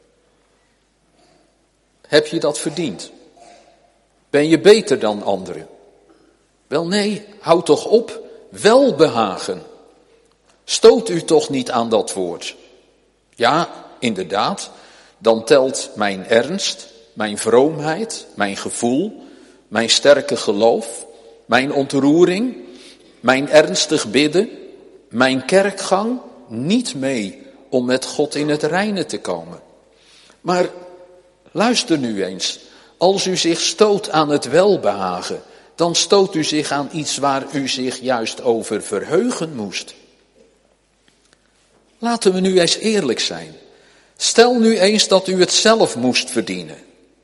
Heb je dat verdiend? Ben je beter dan anderen? Wel nee, houd toch op, welbehagen. Stoot u toch niet aan dat woord. Ja, inderdaad, dan telt mijn ernst, mijn vroomheid, mijn gevoel, mijn sterke geloof, mijn ontroering, mijn ernstig bidden, mijn kerkgang niet mee om met God in het reine te komen. Maar luister nu eens, als u zich stoot aan het welbehagen, dan stoot u zich aan iets waar u zich juist over verheugen moest. Laten we nu eens eerlijk zijn. Stel nu eens dat u het zelf moest verdienen.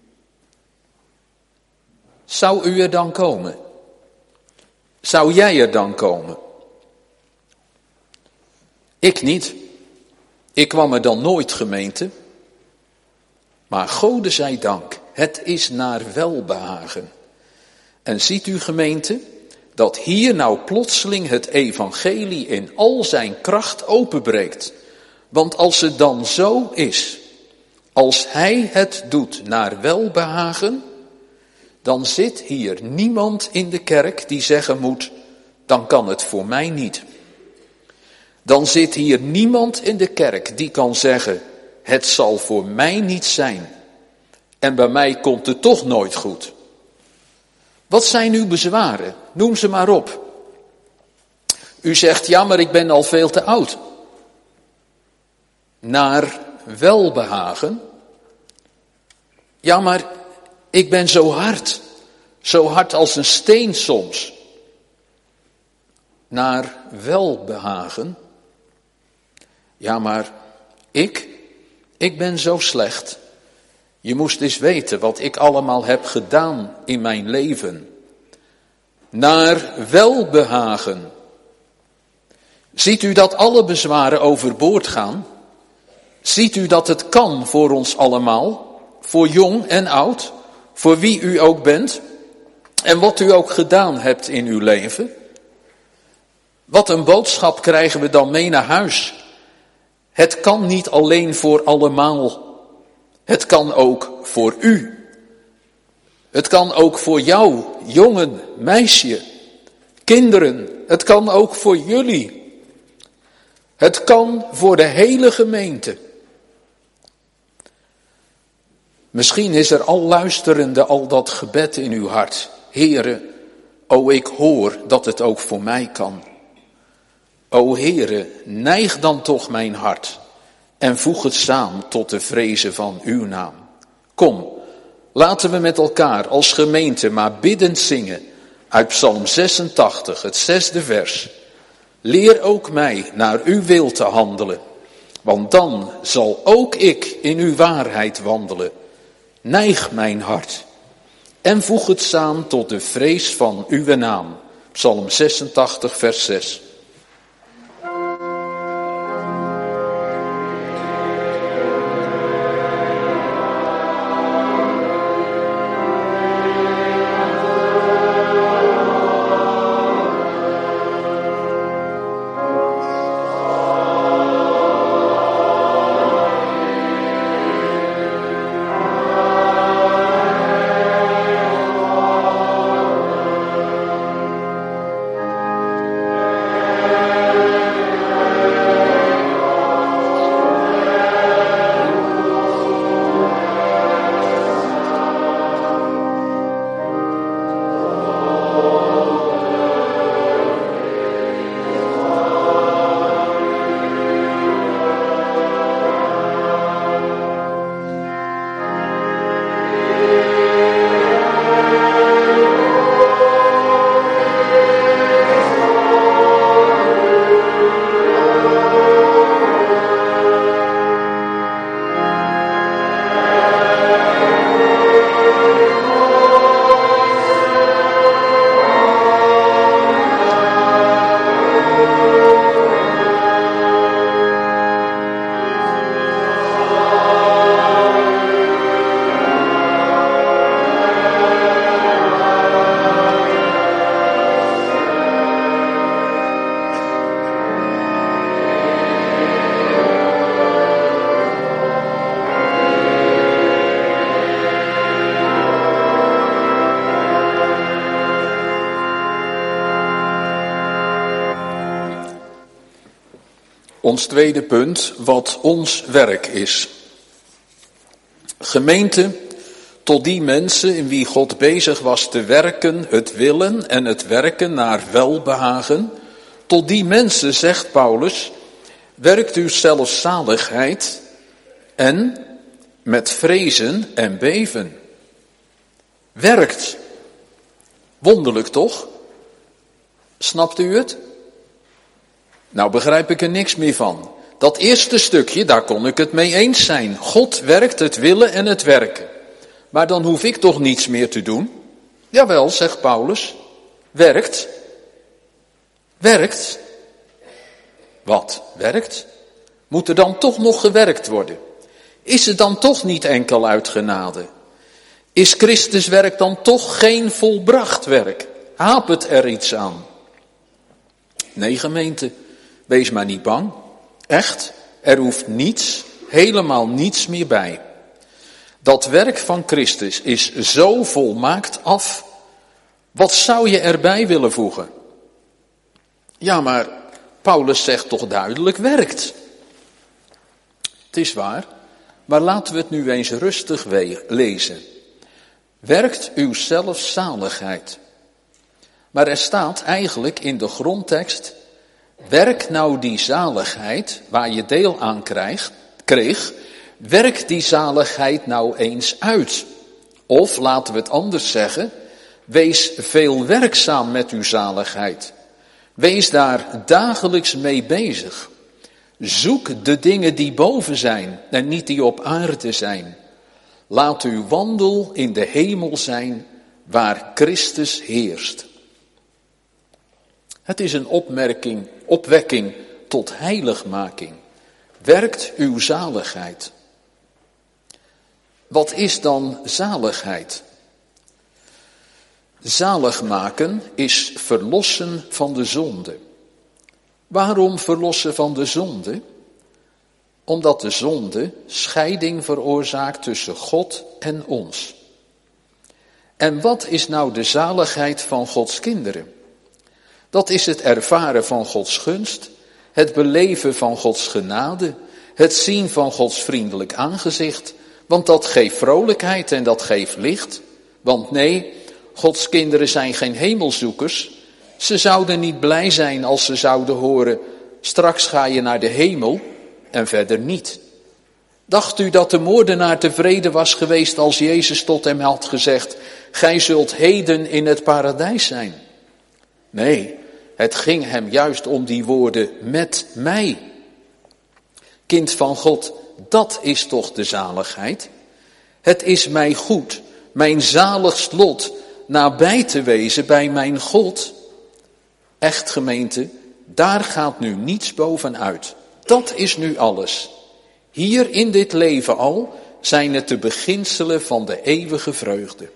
Zou u er dan komen? Zou jij er dan komen? Ik niet. Ik kwam er dan nooit, gemeente. Maar Gode zij dank, het is naar welbehagen. En ziet u, gemeente, dat hier nou plotseling het evangelie in al zijn kracht openbreekt. Want als het dan zo is, als hij het doet naar welbehagen, dan zit hier niemand in de kerk die zeggen moet, dan kan het voor mij niet. Dan zit hier niemand in de kerk die kan zeggen, het zal voor mij niet zijn. En bij mij komt het toch nooit goed. Wat zijn uw bezwaren? Noem ze maar op. U zegt, ja, maar ik ben al veel te oud. Naar welbehagen. Ja, maar ik ben zo hard. Zo hard als een steen soms. Naar welbehagen. Ja, maar ik, ik ben zo slecht. Je moest eens weten wat ik allemaal heb gedaan in mijn leven. Naar welbehagen. Ziet u dat alle bezwaren overboord gaan? Ziet u dat het kan voor ons allemaal? Voor jong en oud? Voor wie u ook bent? En wat u ook gedaan hebt in uw leven? Wat een boodschap krijgen we dan mee naar huis? Het kan niet alleen voor allemaal. Het kan ook voor u. Het kan ook voor jou, jongen, meisje, kinderen. Het kan ook voor jullie. Het kan voor de hele gemeente. Misschien is er al luisterende al dat gebed in uw hart. Heere, o ik hoor dat het ook voor mij kan. O Heere, neig dan toch mijn hart en voeg het samen tot de vrezen van uw naam. Kom, laten we met elkaar als gemeente maar biddend zingen uit Psalm zesentachtig, het zesde vers. Leer ook mij naar uw wil te handelen, want dan zal ook ik in uw waarheid wandelen. Neig mijn hart en voeg het samen tot de vrees van uw naam. Psalm zesentachtig, vers zes. Ons tweede punt, wat ons werk is. Gemeente, tot die mensen in wie God bezig was te werken, het willen en het werken naar welbehagen. Tot die mensen, zegt Paulus, werkt u zelfzaligheid en met vrezen en beven. Werkt. Wonderlijk toch? Snapt u het? Nou begrijp ik er niks meer van. Dat eerste stukje, daar kon ik het mee eens zijn. God werkt het willen en het werken. Maar dan hoef ik toch niets meer te doen? Jawel, zegt Paulus. Werkt. Werkt. Wat? Werkt? Moet er dan toch nog gewerkt worden? Is het dan toch niet enkel uit genade? Is Christus werk dan toch geen volbracht werk? Hapert er iets aan? Nee, gemeente, wees maar niet bang. Echt, er hoeft niets, helemaal niets meer bij. Dat werk van Christus is zo volmaakt af. Wat zou je erbij willen voegen? Ja, maar Paulus zegt toch duidelijk werkt. Het is waar, maar laten we het nu eens rustig lezen. Werkt uw zelfzaligheid. Maar er staat eigenlijk in de grondtekst, werk nou die zaligheid waar je deel aan krijgt, kreeg, werk die zaligheid nou eens uit. Of laten we het anders zeggen, wees veel werkzaam met uw zaligheid. Wees daar dagelijks mee bezig. Zoek de dingen die boven zijn en niet die op aarde zijn. Laat uw wandel in de hemel zijn waar Christus heerst. Het is een opmerking, opwekking tot heiligmaking. Werkt uw zaligheid. Wat is dan zaligheid? Zalig maken is verlossen van de zonde. Waarom verlossen van de zonde? Omdat de zonde scheiding veroorzaakt tussen God en ons. En wat is nou de zaligheid van Gods kinderen? Dat is het ervaren van Gods gunst, het beleven van Gods genade, het zien van Gods vriendelijk aangezicht, want dat geeft vrolijkheid en dat geeft licht. Want nee, Gods kinderen zijn geen hemelzoekers. Ze zouden niet blij zijn als ze zouden horen, straks ga je naar de hemel en verder niet. Dacht u dat de moordenaar tevreden was geweest als Jezus tot hem had gezegd, gij zult heden in het paradijs zijn? Nee, het ging hem juist om die woorden met mij. Kind van God, dat is toch de zaligheid? Het is mij goed, mijn zaligst lot, nabij te wezen bij mijn God. Echt gemeente, daar gaat nu niets bovenuit. Dat is nu alles. Hier in dit leven al zijn het de beginselen van de eeuwige vreugde.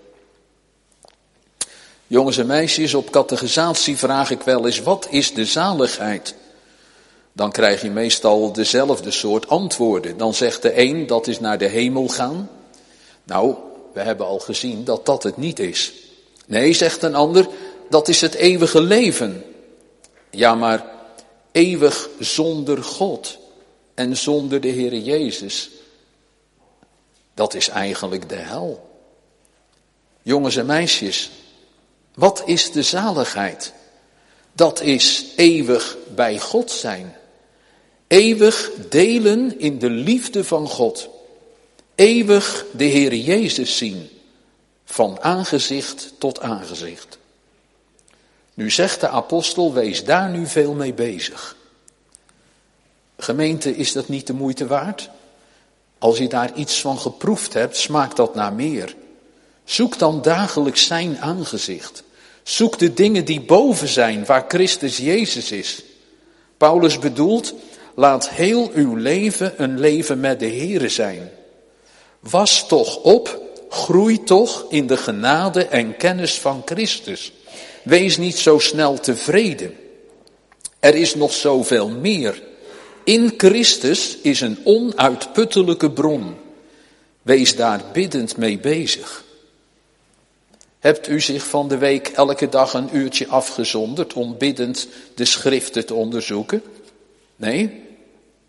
Jongens en meisjes, op catechisatie vraag ik wel eens, wat is de zaligheid? Dan krijg je meestal dezelfde soort antwoorden. Dan zegt de een, dat is naar de hemel gaan. Nou, we hebben al gezien dat dat het niet is. Nee, zegt een ander, dat is het eeuwige leven. Ja, maar eeuwig zonder God en zonder de Heere Jezus, dat is eigenlijk de hel. Jongens en meisjes, wat is de zaligheid? Dat is eeuwig bij God zijn. Eeuwig delen in de liefde van God. Eeuwig de Heere Jezus zien. Van aangezicht tot aangezicht. Nu zegt de apostel, wees daar nu veel mee bezig. Gemeente, is dat niet de moeite waard? Als je daar iets van geproefd hebt, smaakt dat naar meer. Zoek dan dagelijks zijn aangezicht. Zoek de dingen die boven zijn, waar Christus Jezus is. Paulus bedoelt, laat heel uw leven een leven met de Heere zijn. Was toch op, groei toch in de genade en kennis van Christus. Wees niet zo snel tevreden. Er is nog zoveel meer. In Christus is een onuitputtelijke bron. Wees daar biddend mee bezig. Hebt u zich van de week elke dag een uurtje afgezonderd om biddend de schriften te onderzoeken? Nee?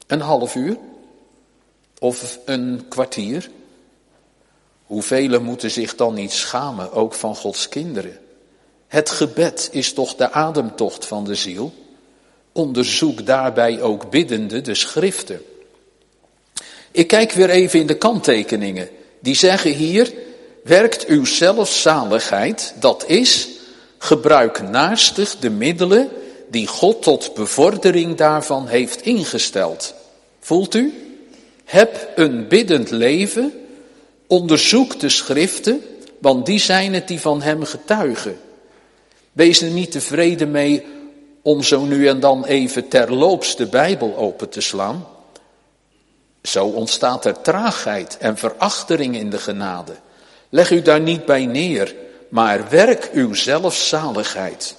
Een half uur? Of een kwartier? Hoeveel moeten zich dan niet schamen, ook van Gods kinderen? Het gebed is toch de ademtocht van de ziel? Onderzoek daarbij ook biddende de schriften. Ik kijk weer even in de kanttekeningen. Die zeggen hier, werkt uw zelfzaligheid, dat is, gebruik naastig de middelen die God tot bevordering daarvan heeft ingesteld. Voelt u? Heb een biddend leven, onderzoek de schriften, want die zijn het die van hem getuigen. Wees er niet tevreden mee om zo nu en dan even terloops de Bijbel open te slaan. Zo ontstaat er traagheid en verachtering in de genade. Leg u daar niet bij neer, maar werk uw zelfzaligheid.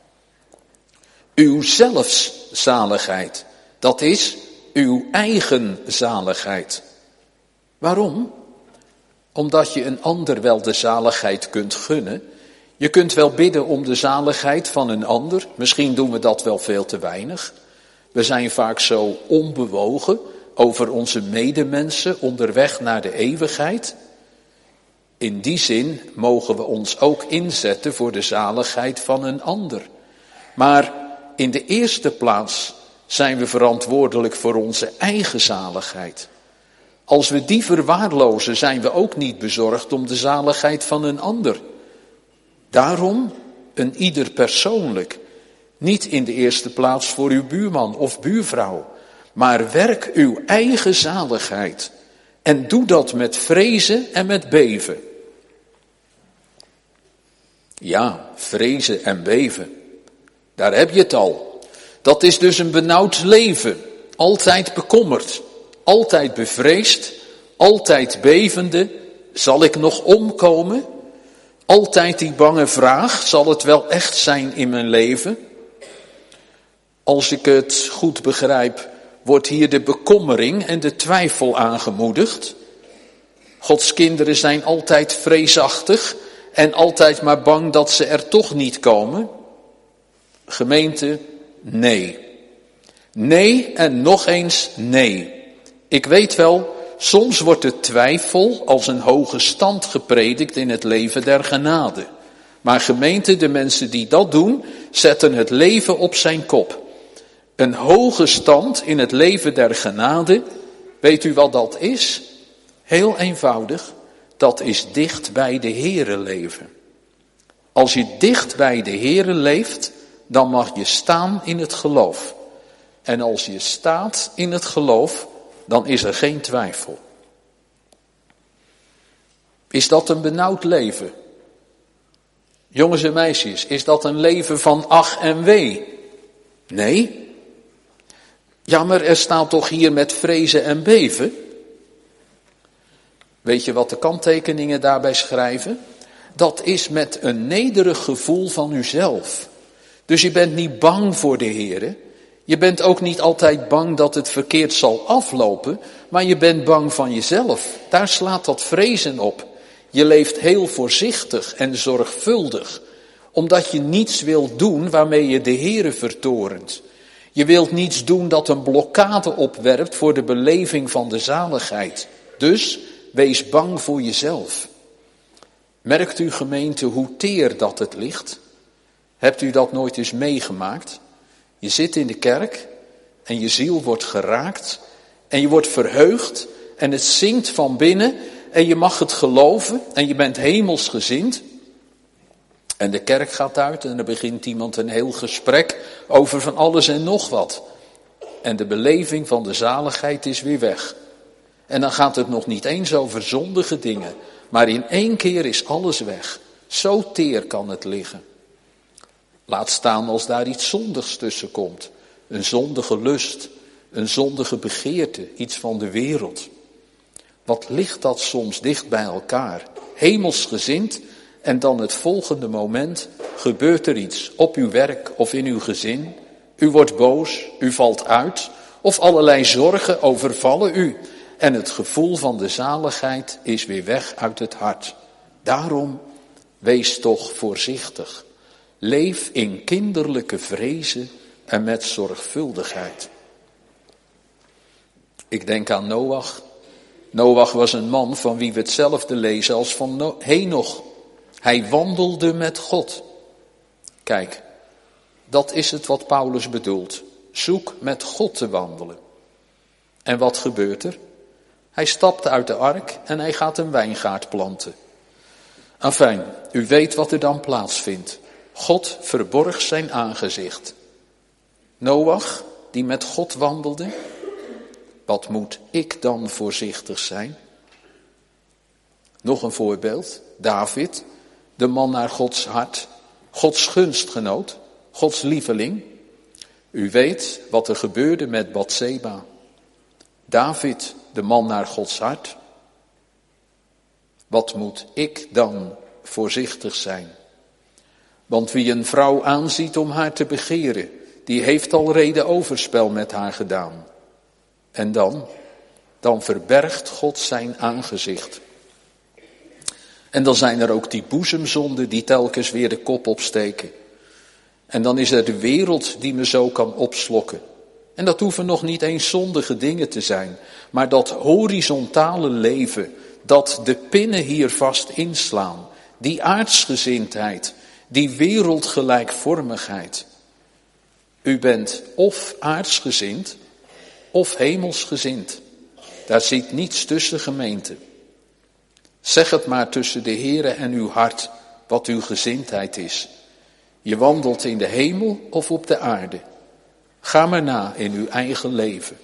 Uw zelfzaligheid, dat is uw eigen zaligheid. Waarom? Omdat je een ander wel de zaligheid kunt gunnen. Je kunt wel bidden om de zaligheid van een ander. Misschien doen we dat wel veel te weinig. We zijn vaak zo onbewogen over onze medemensen onderweg naar de eeuwigheid. In die zin mogen we ons ook inzetten voor de zaligheid van een ander. Maar in de eerste plaats zijn we verantwoordelijk voor onze eigen zaligheid. Als we die verwaarlozen, zijn we ook niet bezorgd om de zaligheid van een ander. Daarom een ieder persoonlijk, niet in de eerste plaats voor uw buurman of buurvrouw, maar werk uw eigen zaligheid en doe dat met vrezen en met beven. Ja, vrezen en beven, daar heb je het al. Dat is dus een benauwd leven, altijd bekommerd, altijd bevreesd, altijd bevende, zal ik nog omkomen? Altijd die bange vraag, zal het wel echt zijn in mijn leven? Als ik het goed begrijp, wordt hier de bekommering en de twijfel aangemoedigd. Gods kinderen zijn altijd vreesachtig en altijd maar bang dat ze er toch niet komen. Gemeente, nee. Nee en nog eens nee. Ik weet wel, soms wordt de twijfel als een hoge stand gepredikt in het leven der genade. Maar gemeente, de mensen die dat doen, zetten het leven op zijn kop. Een hoge stand in het leven der genade, weet u wat dat is? Heel eenvoudig, dat is dicht bij de Here leven. Als je dicht bij de Here leeft, dan mag je staan in het geloof. En als je staat in het geloof, dan is er geen twijfel. Is dat een benauwd leven? Jongens en meisjes, is dat een leven van ach en wee? Nee. Ja, maar er staat toch hier met vrezen en beven? Weet je wat de kanttekeningen daarbij schrijven? Dat is met een nederig gevoel van uzelf. Dus je bent niet bang voor de Heere. Je bent ook niet altijd bang dat het verkeerd zal aflopen, maar je bent bang van jezelf. Daar slaat dat vrezen op. Je leeft heel voorzichtig en zorgvuldig, omdat je niets wilt doen waarmee je de Heere vertorent. Je wilt niets doen dat een blokkade opwerpt voor de beleving van de zaligheid. Dus wees bang voor jezelf. Merkt u, gemeente, hoe teer dat het ligt? Hebt u dat nooit eens meegemaakt? Je zit in de kerk en je ziel wordt geraakt en je wordt verheugd en het zingt van binnen en je mag het geloven en je bent hemelsgezind. En de kerk gaat uit en er begint iemand een heel gesprek over van alles en nog wat. En de beleving van de zaligheid is weer weg. En dan gaat het nog niet eens over zondige dingen, maar in één keer is alles weg. Zo teer kan het liggen. Laat staan als daar iets zondigs tussen komt. Een zondige lust, een zondige begeerte, iets van de wereld. Wat ligt dat soms dicht bij elkaar? Hemelsgezind en dan het volgende moment gebeurt er iets op uw werk of in uw gezin. U wordt boos, u valt uit of allerlei zorgen overvallen u. En het gevoel van de zaligheid is weer weg uit het hart. Daarom, wees toch voorzichtig. Leef in kinderlijke vrezen en met zorgvuldigheid. Ik denk aan Noach. Noach was een man van wie we hetzelfde lezen als van Henoch. Hij wandelde met God. Kijk, dat is het wat Paulus bedoelt. Zoek met God te wandelen. En wat gebeurt er? Hij stapt uit de ark en hij gaat een wijngaard planten. Afijn, u weet wat er dan plaatsvindt. God verborg zijn aangezicht. Noach, die met God wandelde. Wat moet ik dan voorzichtig zijn? Nog een voorbeeld. David, de man naar Gods hart. Gods gunstgenoot, Gods lieveling. U weet wat er gebeurde met Batseba. David, de man naar Gods hart. Wat moet ik dan voorzichtig zijn? Want wie een vrouw aanziet om haar te begeren, die heeft al reden overspel met haar gedaan. En dan, dan verbergt God zijn aangezicht. En dan zijn er ook die boezemzonden die telkens weer de kop opsteken. En dan is er de wereld die me zo kan opslokken. En dat hoeven nog niet eens zondige dingen te zijn. Maar dat horizontale leven, dat de pinnen hier vast inslaan. Die aardsgezindheid, die wereldgelijkvormigheid. U bent of aardsgezind of hemelsgezind. Daar zit niets tussen, gemeente. Zeg het maar tussen de Heere en uw hart wat uw gezindheid is. Je wandelt in de hemel of op de aarde. Ga maar na in uw eigen leven.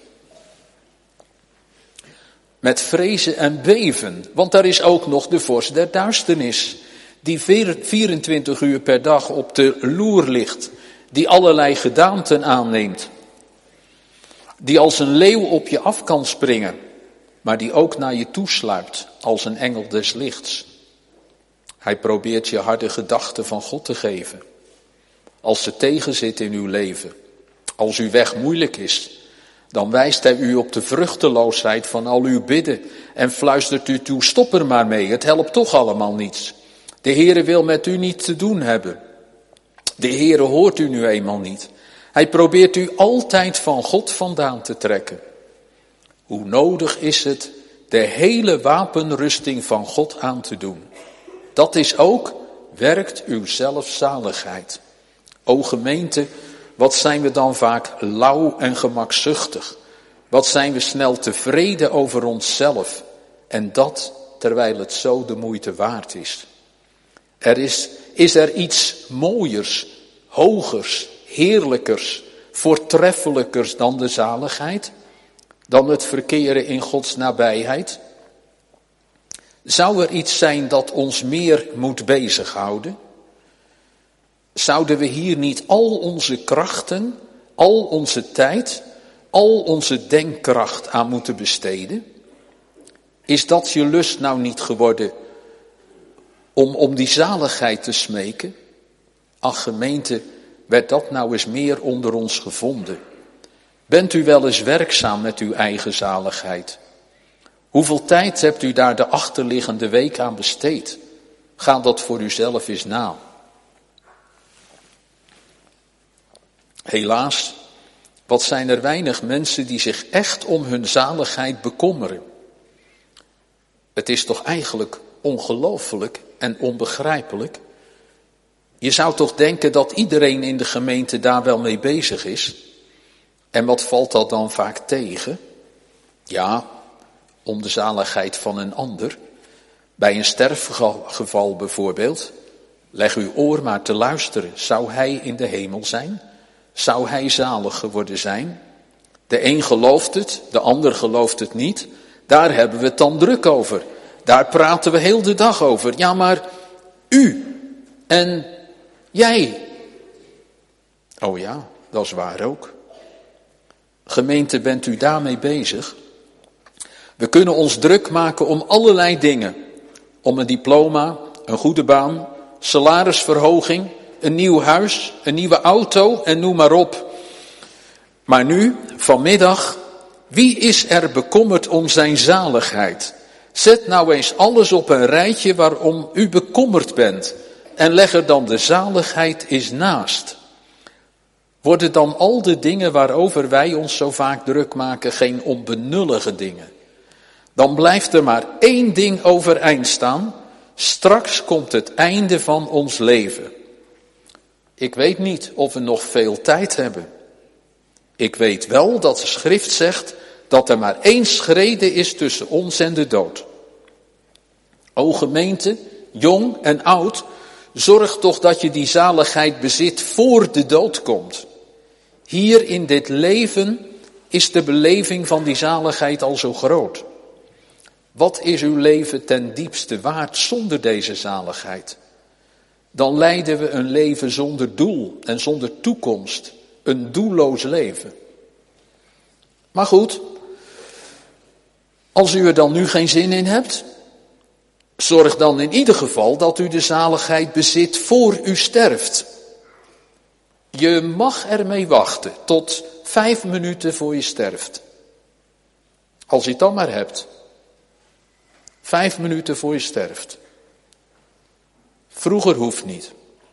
Met vrezen en beven, want daar is ook nog de vorst der duisternis. Die vierentwintig uur per dag op de loer ligt. Die allerlei gedaanten aanneemt. Die als een leeuw op je af kan springen. Maar die ook naar je toesluipt als een engel des lichts. Hij probeert je harde gedachten van God te geven. Als ze tegenzit in uw leven. Als uw weg moeilijk is. Dan wijst hij u op de vruchteloosheid van al uw bidden. En fluistert u toe, stop er maar mee, het helpt toch allemaal niets. De Heere wil met u niet te doen hebben. De Heere hoort u nu eenmaal niet. Hij probeert u altijd van God vandaan te trekken. Hoe nodig is het de hele wapenrusting van God aan te doen. Dat is ook, werkt uw zelfzaligheid. O gemeente, wat zijn we dan vaak lauw en gemakzuchtig. Wat zijn we snel tevreden over onszelf. En dat terwijl het zo de moeite waard is. Er is, is er iets mooiers, hogers, heerlijkers, voortreffelijkers dan de zaligheid? Dan het verkeren in Gods nabijheid? Zou er iets zijn dat ons meer moet bezighouden? Zouden we hier niet al onze krachten, al onze tijd, al onze denkkracht aan moeten besteden? Is dat je lust nou niet geworden om, om die zaligheid te smeken? Ach gemeente, werd dat nou eens meer onder ons gevonden? Bent u wel eens werkzaam met uw eigen zaligheid? Hoeveel tijd hebt u daar de achterliggende week aan besteed? Ga dat voor uzelf eens na. Helaas, wat zijn er weinig mensen die zich echt om hun zaligheid bekommeren. Het is toch eigenlijk ongelooflijk en onbegrijpelijk. Je zou toch denken dat iedereen in de gemeente daar wel mee bezig is. En wat valt dat dan vaak tegen? Ja, om de zaligheid van een ander. Bij een sterfgeval bijvoorbeeld. Leg uw oor maar te luisteren. Zou hij in de hemel zijn? Zou hij zalig geworden zijn? De een gelooft het, de ander gelooft het niet. Daar hebben we het dan druk over. Daar praten we heel de dag over. Ja, maar u en jij. Oh ja, dat is waar ook. Gemeente, bent u daarmee bezig? We kunnen ons druk maken om allerlei dingen. Om een diploma, een goede baan, salarisverhoging, een nieuw huis, een nieuwe auto en noem maar op. Maar nu, vanmiddag, wie is er bekommerd om zijn zaligheid? Zet nou eens alles op een rijtje waarom u bekommerd bent. En leg er dan de zaligheid eens naast. Worden dan al de dingen waarover wij ons zo vaak druk maken geen onbenullige dingen? Dan blijft er maar één ding overeind staan. Straks komt het einde van ons leven. Ik weet niet of we nog veel tijd hebben. Ik weet wel dat de schrift zegt dat er maar één schrede is tussen ons en de dood. O gemeente, jong en oud, zorg toch dat je die zaligheid bezit voor de dood komt. Hier in dit leven is de beleving van die zaligheid al zo groot. Wat is uw leven ten diepste waard zonder deze zaligheid? Dan leiden we een leven zonder doel en zonder toekomst. Een doelloos leven. Maar goed, als u er dan nu geen zin in hebt, zorg dan in ieder geval dat u de zaligheid bezit voor u sterft. Je mag ermee wachten tot vijf minuten voor je sterft. Als je het dan maar hebt. Vijf minuten voor je sterft. Vroeger hoeft niet.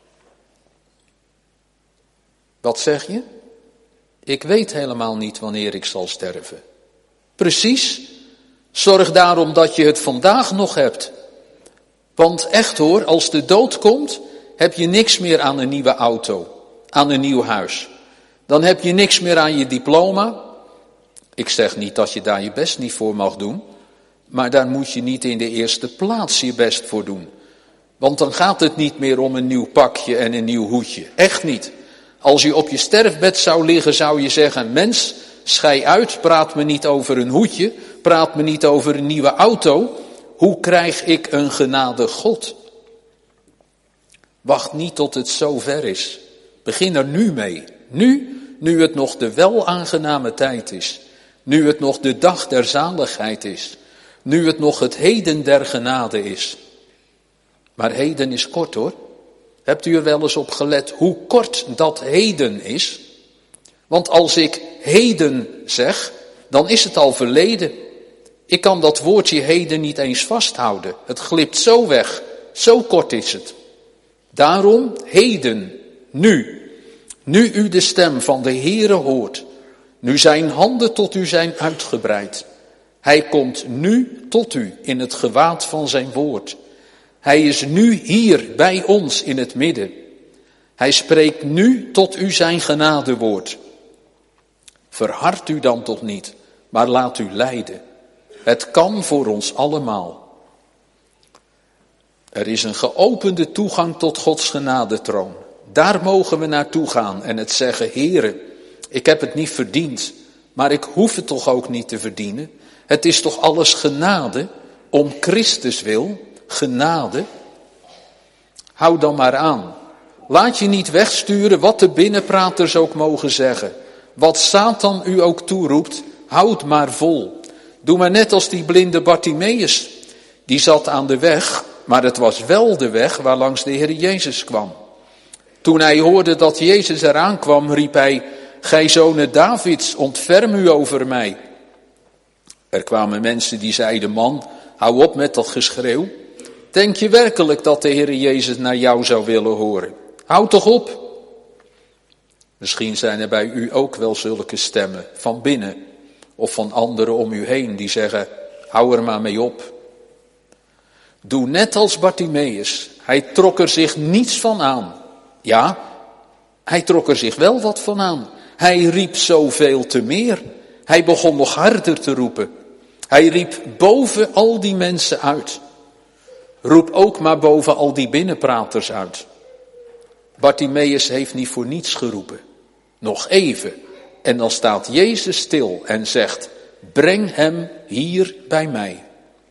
Wat zeg je? Ik weet helemaal niet wanneer ik zal sterven. Precies. Zorg daarom dat je het vandaag nog hebt. Want echt hoor, als de dood komt, heb je niks meer aan een nieuwe auto, aan een nieuw huis. Dan heb je niks meer aan je diploma. Ik zeg niet dat je daar je best niet voor mag doen, maar daar moet je niet in de eerste plaats je best voor doen. Want dan gaat het niet meer om een nieuw pakje en een nieuw hoedje. Echt niet. Als je op je sterfbed zou liggen, zou je zeggen, mens, schei uit, praat me niet over een hoedje, praat me niet over een nieuwe auto. Hoe krijg ik een genade God? Wacht niet tot het zo ver is. Begin er nu mee. Nu, nu het nog de welaangename tijd is. Nu het nog de dag der zaligheid is. Nu het nog het heden der genade is. Maar heden is kort hoor. Hebt u er wel eens op gelet hoe kort dat heden is? Want als ik heden zeg, dan is het al verleden. Ik kan dat woordje heden niet eens vasthouden. Het glipt zo weg. Zo kort is het. Daarom heden, nu. Nu u de stem van de Heere hoort. Nu zijn handen tot u zijn uitgebreid. Hij komt nu tot u in het gewaad van zijn woord. Hij is nu hier bij ons in het midden. Hij spreekt nu tot u zijn genadewoord. Verhard u dan toch niet, maar laat u leiden. Het kan voor ons allemaal. Er is een geopende toegang tot Gods genadetroon. Daar mogen we naartoe gaan en het zeggen, Heere, ik heb het niet verdiend, maar ik hoef het toch ook niet te verdienen. Het is toch alles genade, om Christus wil, genade. Hou dan maar aan. Laat je niet wegsturen wat de binnenpraters ook mogen zeggen. Wat Satan u ook toeroept, houd maar vol. Doe maar net als die blinde Bartimeus. Die zat aan de weg, maar het was wel de weg waarlangs de Heer Jezus kwam. Toen hij hoorde dat Jezus eraan kwam, riep hij, gij zonen Davids, ontferm u over mij. Er kwamen mensen die zeiden, man, hou op met dat geschreeuw. Denk je werkelijk dat de Heer Jezus naar jou zou willen horen? Houd toch op. Misschien zijn er bij u ook wel zulke stemmen, van binnen of van anderen om u heen, die zeggen, hou er maar mee op. Doe net als Bartimeus, hij trok er zich niets van aan. Ja, hij trok er zich wel wat van aan. Hij riep zoveel te meer. Hij begon nog harder te roepen. Hij riep boven al die mensen uit. Roep ook maar boven al die binnenpraters uit. Bartimeus heeft niet voor niets geroepen. Nog even. En dan staat Jezus stil en zegt, breng hem hier bij mij.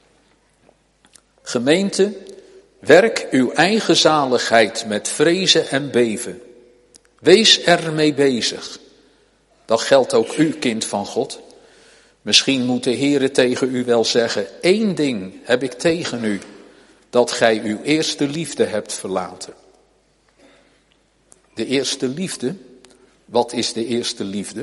Gemeente, werk uw eigen zaligheid met vrezen en beven. Wees ermee bezig. Dat geldt ook u, kind van God. Misschien moet de Heere tegen u wel zeggen, één ding heb ik tegen u, dat gij uw eerste liefde hebt verlaten. De eerste liefde, wat is de eerste liefde?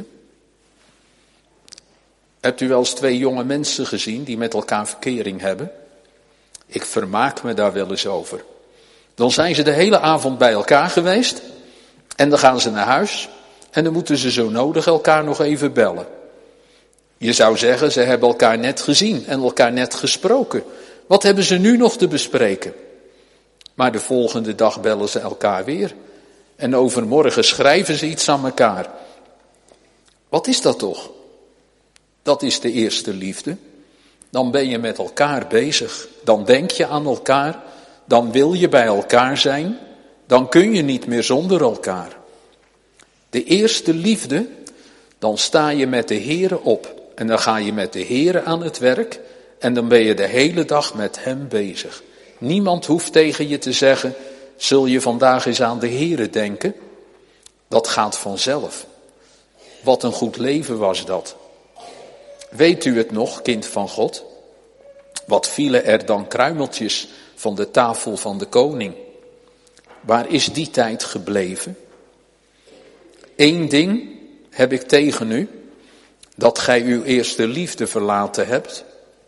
Hebt u wel eens twee jonge mensen gezien die met elkaar verkering hebben? Ik vermaak me daar wel eens over. Dan zijn ze de hele avond bij elkaar geweest en dan gaan ze naar huis En dan moeten ze zo nodig elkaar nog even bellen. Je zou zeggen, ze hebben elkaar net gezien en elkaar net gesproken. Wat hebben ze nu nog te bespreken? Maar de volgende dag bellen ze elkaar weer. En overmorgen schrijven ze iets aan elkaar. Wat is dat toch? Dat is de eerste liefde. Dan ben je met elkaar bezig. Dan denk je aan elkaar. Dan wil je bij elkaar zijn. Dan kun je niet meer zonder elkaar. De eerste liefde, dan sta je met de Here op. En dan ga je met de Here aan het werk. En dan ben je de hele dag met hem bezig. Niemand hoeft tegen je te zeggen, zul je vandaag eens aan de Here denken? Dat gaat vanzelf. Wat een goed leven was dat. Weet u het nog, kind van God? Wat vielen er dan kruimeltjes van de tafel van de koning? Waar is die tijd gebleven? Eén ding heb ik tegen u, dat gij uw eerste liefde verlaten hebt.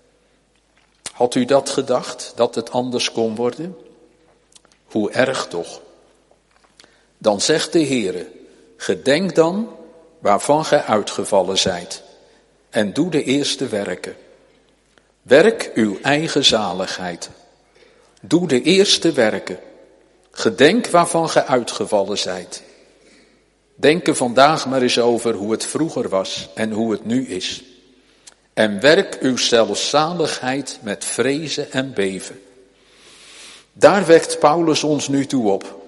Had u dat gedacht, dat het anders kon worden? Hoe erg toch? Dan zegt de Heere, gedenk dan waarvan gij uitgevallen zijt en doe de eerste werken. Werk uw eigen zaligheid. Doe de eerste werken. Gedenk waarvan gij uitgevallen zijt. Denk er vandaag maar eens over hoe het vroeger was en hoe het nu is. En werk uw zelfzaligheid met vrezen en beven. Daar wekt Paulus ons nu toe op.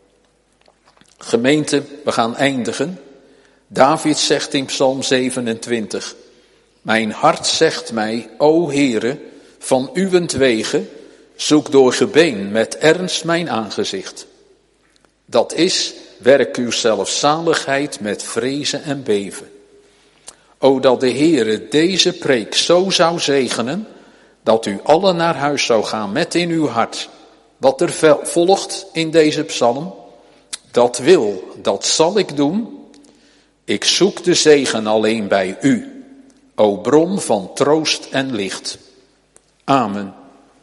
Gemeente, we gaan eindigen. David zegt in Psalm zevenentwintig. Mijn hart zegt mij, o Heere, van uwentwege, zoek door gebeen met ernst mijn aangezicht. Dat is, werk uw zelfzaligheid met vrezen en beven. O dat de Heere deze preek zo zou zegenen, dat u allen naar huis zou gaan met in uw hart. Wat er volgt in deze psalm, dat wil, dat zal ik doen. Ik zoek de zegen alleen bij u, o bron van troost en licht. Amen.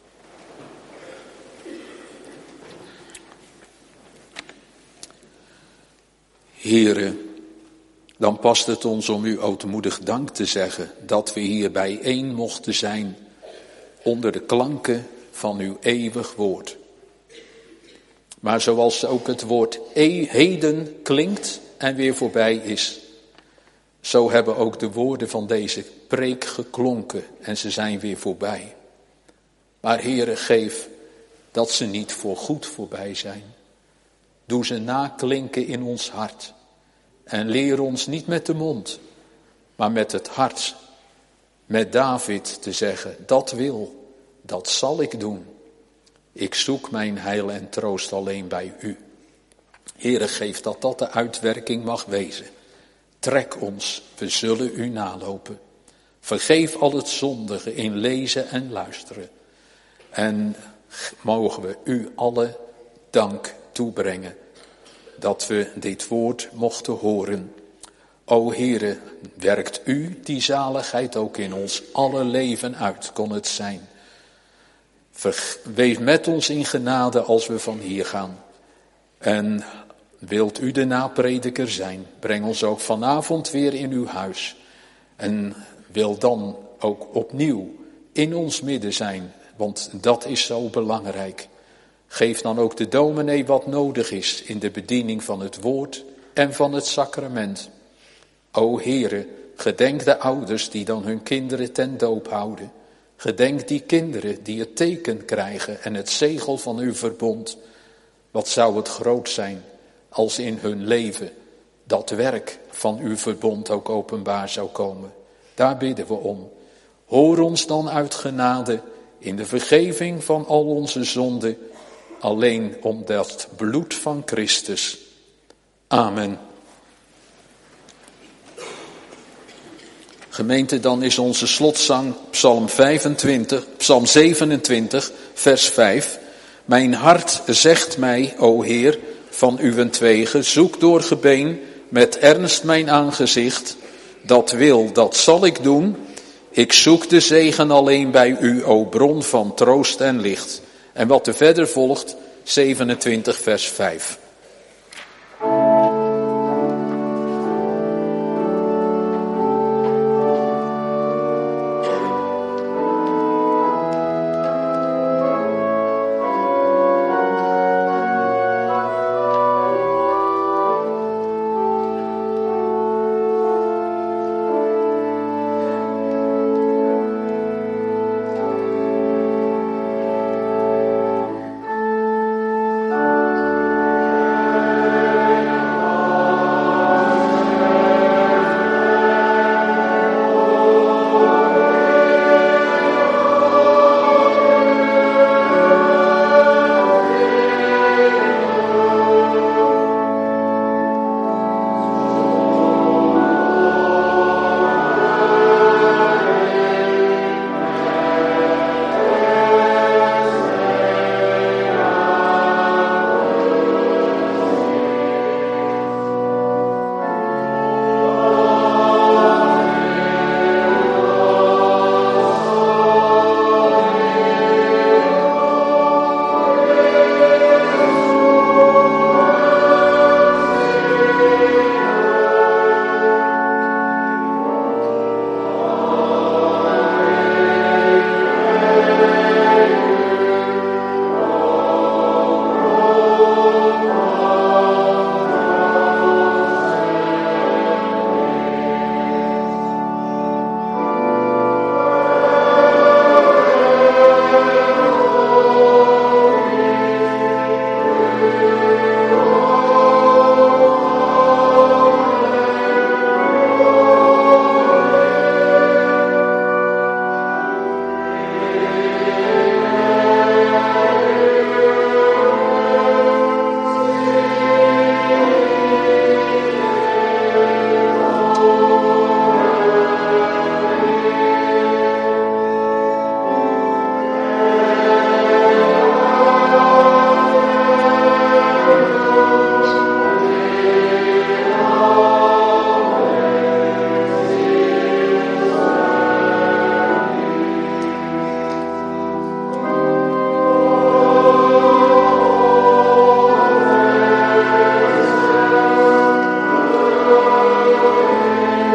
Heere, dan past het ons om u ootmoedig dank te zeggen dat we hier bijeen mochten zijn onder de klanken van uw eeuwig woord. Maar zoals ook het woord heden klinkt en weer voorbij is, zo hebben ook de woorden van deze preek geklonken en ze zijn weer voorbij. Maar Heere, geef dat ze niet voorgoed voorbij zijn. Doe ze naklinken in ons hart. En leer ons niet met de mond, maar met het hart, met David te zeggen, dat wil, dat zal ik doen. Ik zoek mijn heil en troost alleen bij u. Heere, geef dat dat de uitwerking mag wezen. Trek ons, we zullen u nalopen. Vergeef al het zondige in lezen en luisteren. En mogen we u alle dank toebrengen dat we dit woord mochten horen. O Heere, werkt u die zaligheid ook in ons alle leven uit, kon het zijn. Wees met ons in genade als we van hier gaan. En wilt u de naprediker zijn, breng ons ook vanavond weer in uw huis. En wil dan ook opnieuw in ons midden zijn, want dat is zo belangrijk. Geef dan ook de dominee wat nodig is in de bediening van het woord en van het sacrament. O Heere, gedenk de ouders die dan hun kinderen ten doop houden. Gedenk die kinderen die het teken krijgen en het zegel van uw verbond. Wat zou het groot zijn als in hun leven dat werk van uw verbond ook openbaar zou komen. Daar bidden we om. Hoor ons dan uit genade in de vergeving van al onze zonden, alleen om dat bloed van Christus. Amen. Gemeente, dan is onze slotzang Psalm vijfentwintig, Psalm zevenentwintig, vers vijf. Mijn hart zegt mij, o Heer, van uwentwege, zoek door gebeen met ernst mijn aangezicht. Dat wil, dat zal ik doen. Ik zoek de zegen alleen bij u, o bron van troost en licht. En wat er verder volgt, zevenentwintig vers vijf.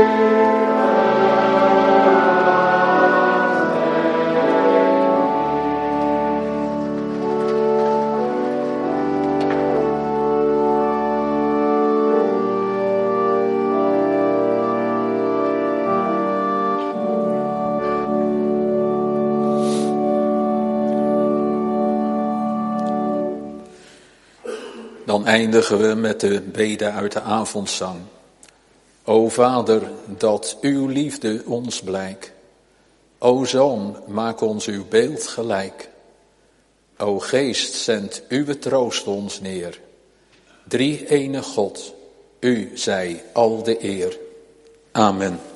Dan eindigen we met de bede uit de avondzang. O Vader, dat uw liefde ons blijk. O Zoon, maak ons uw beeld gelijk. O Geest, zend uw troost ons neer. Drie ene God, u zij al de eer. Amen.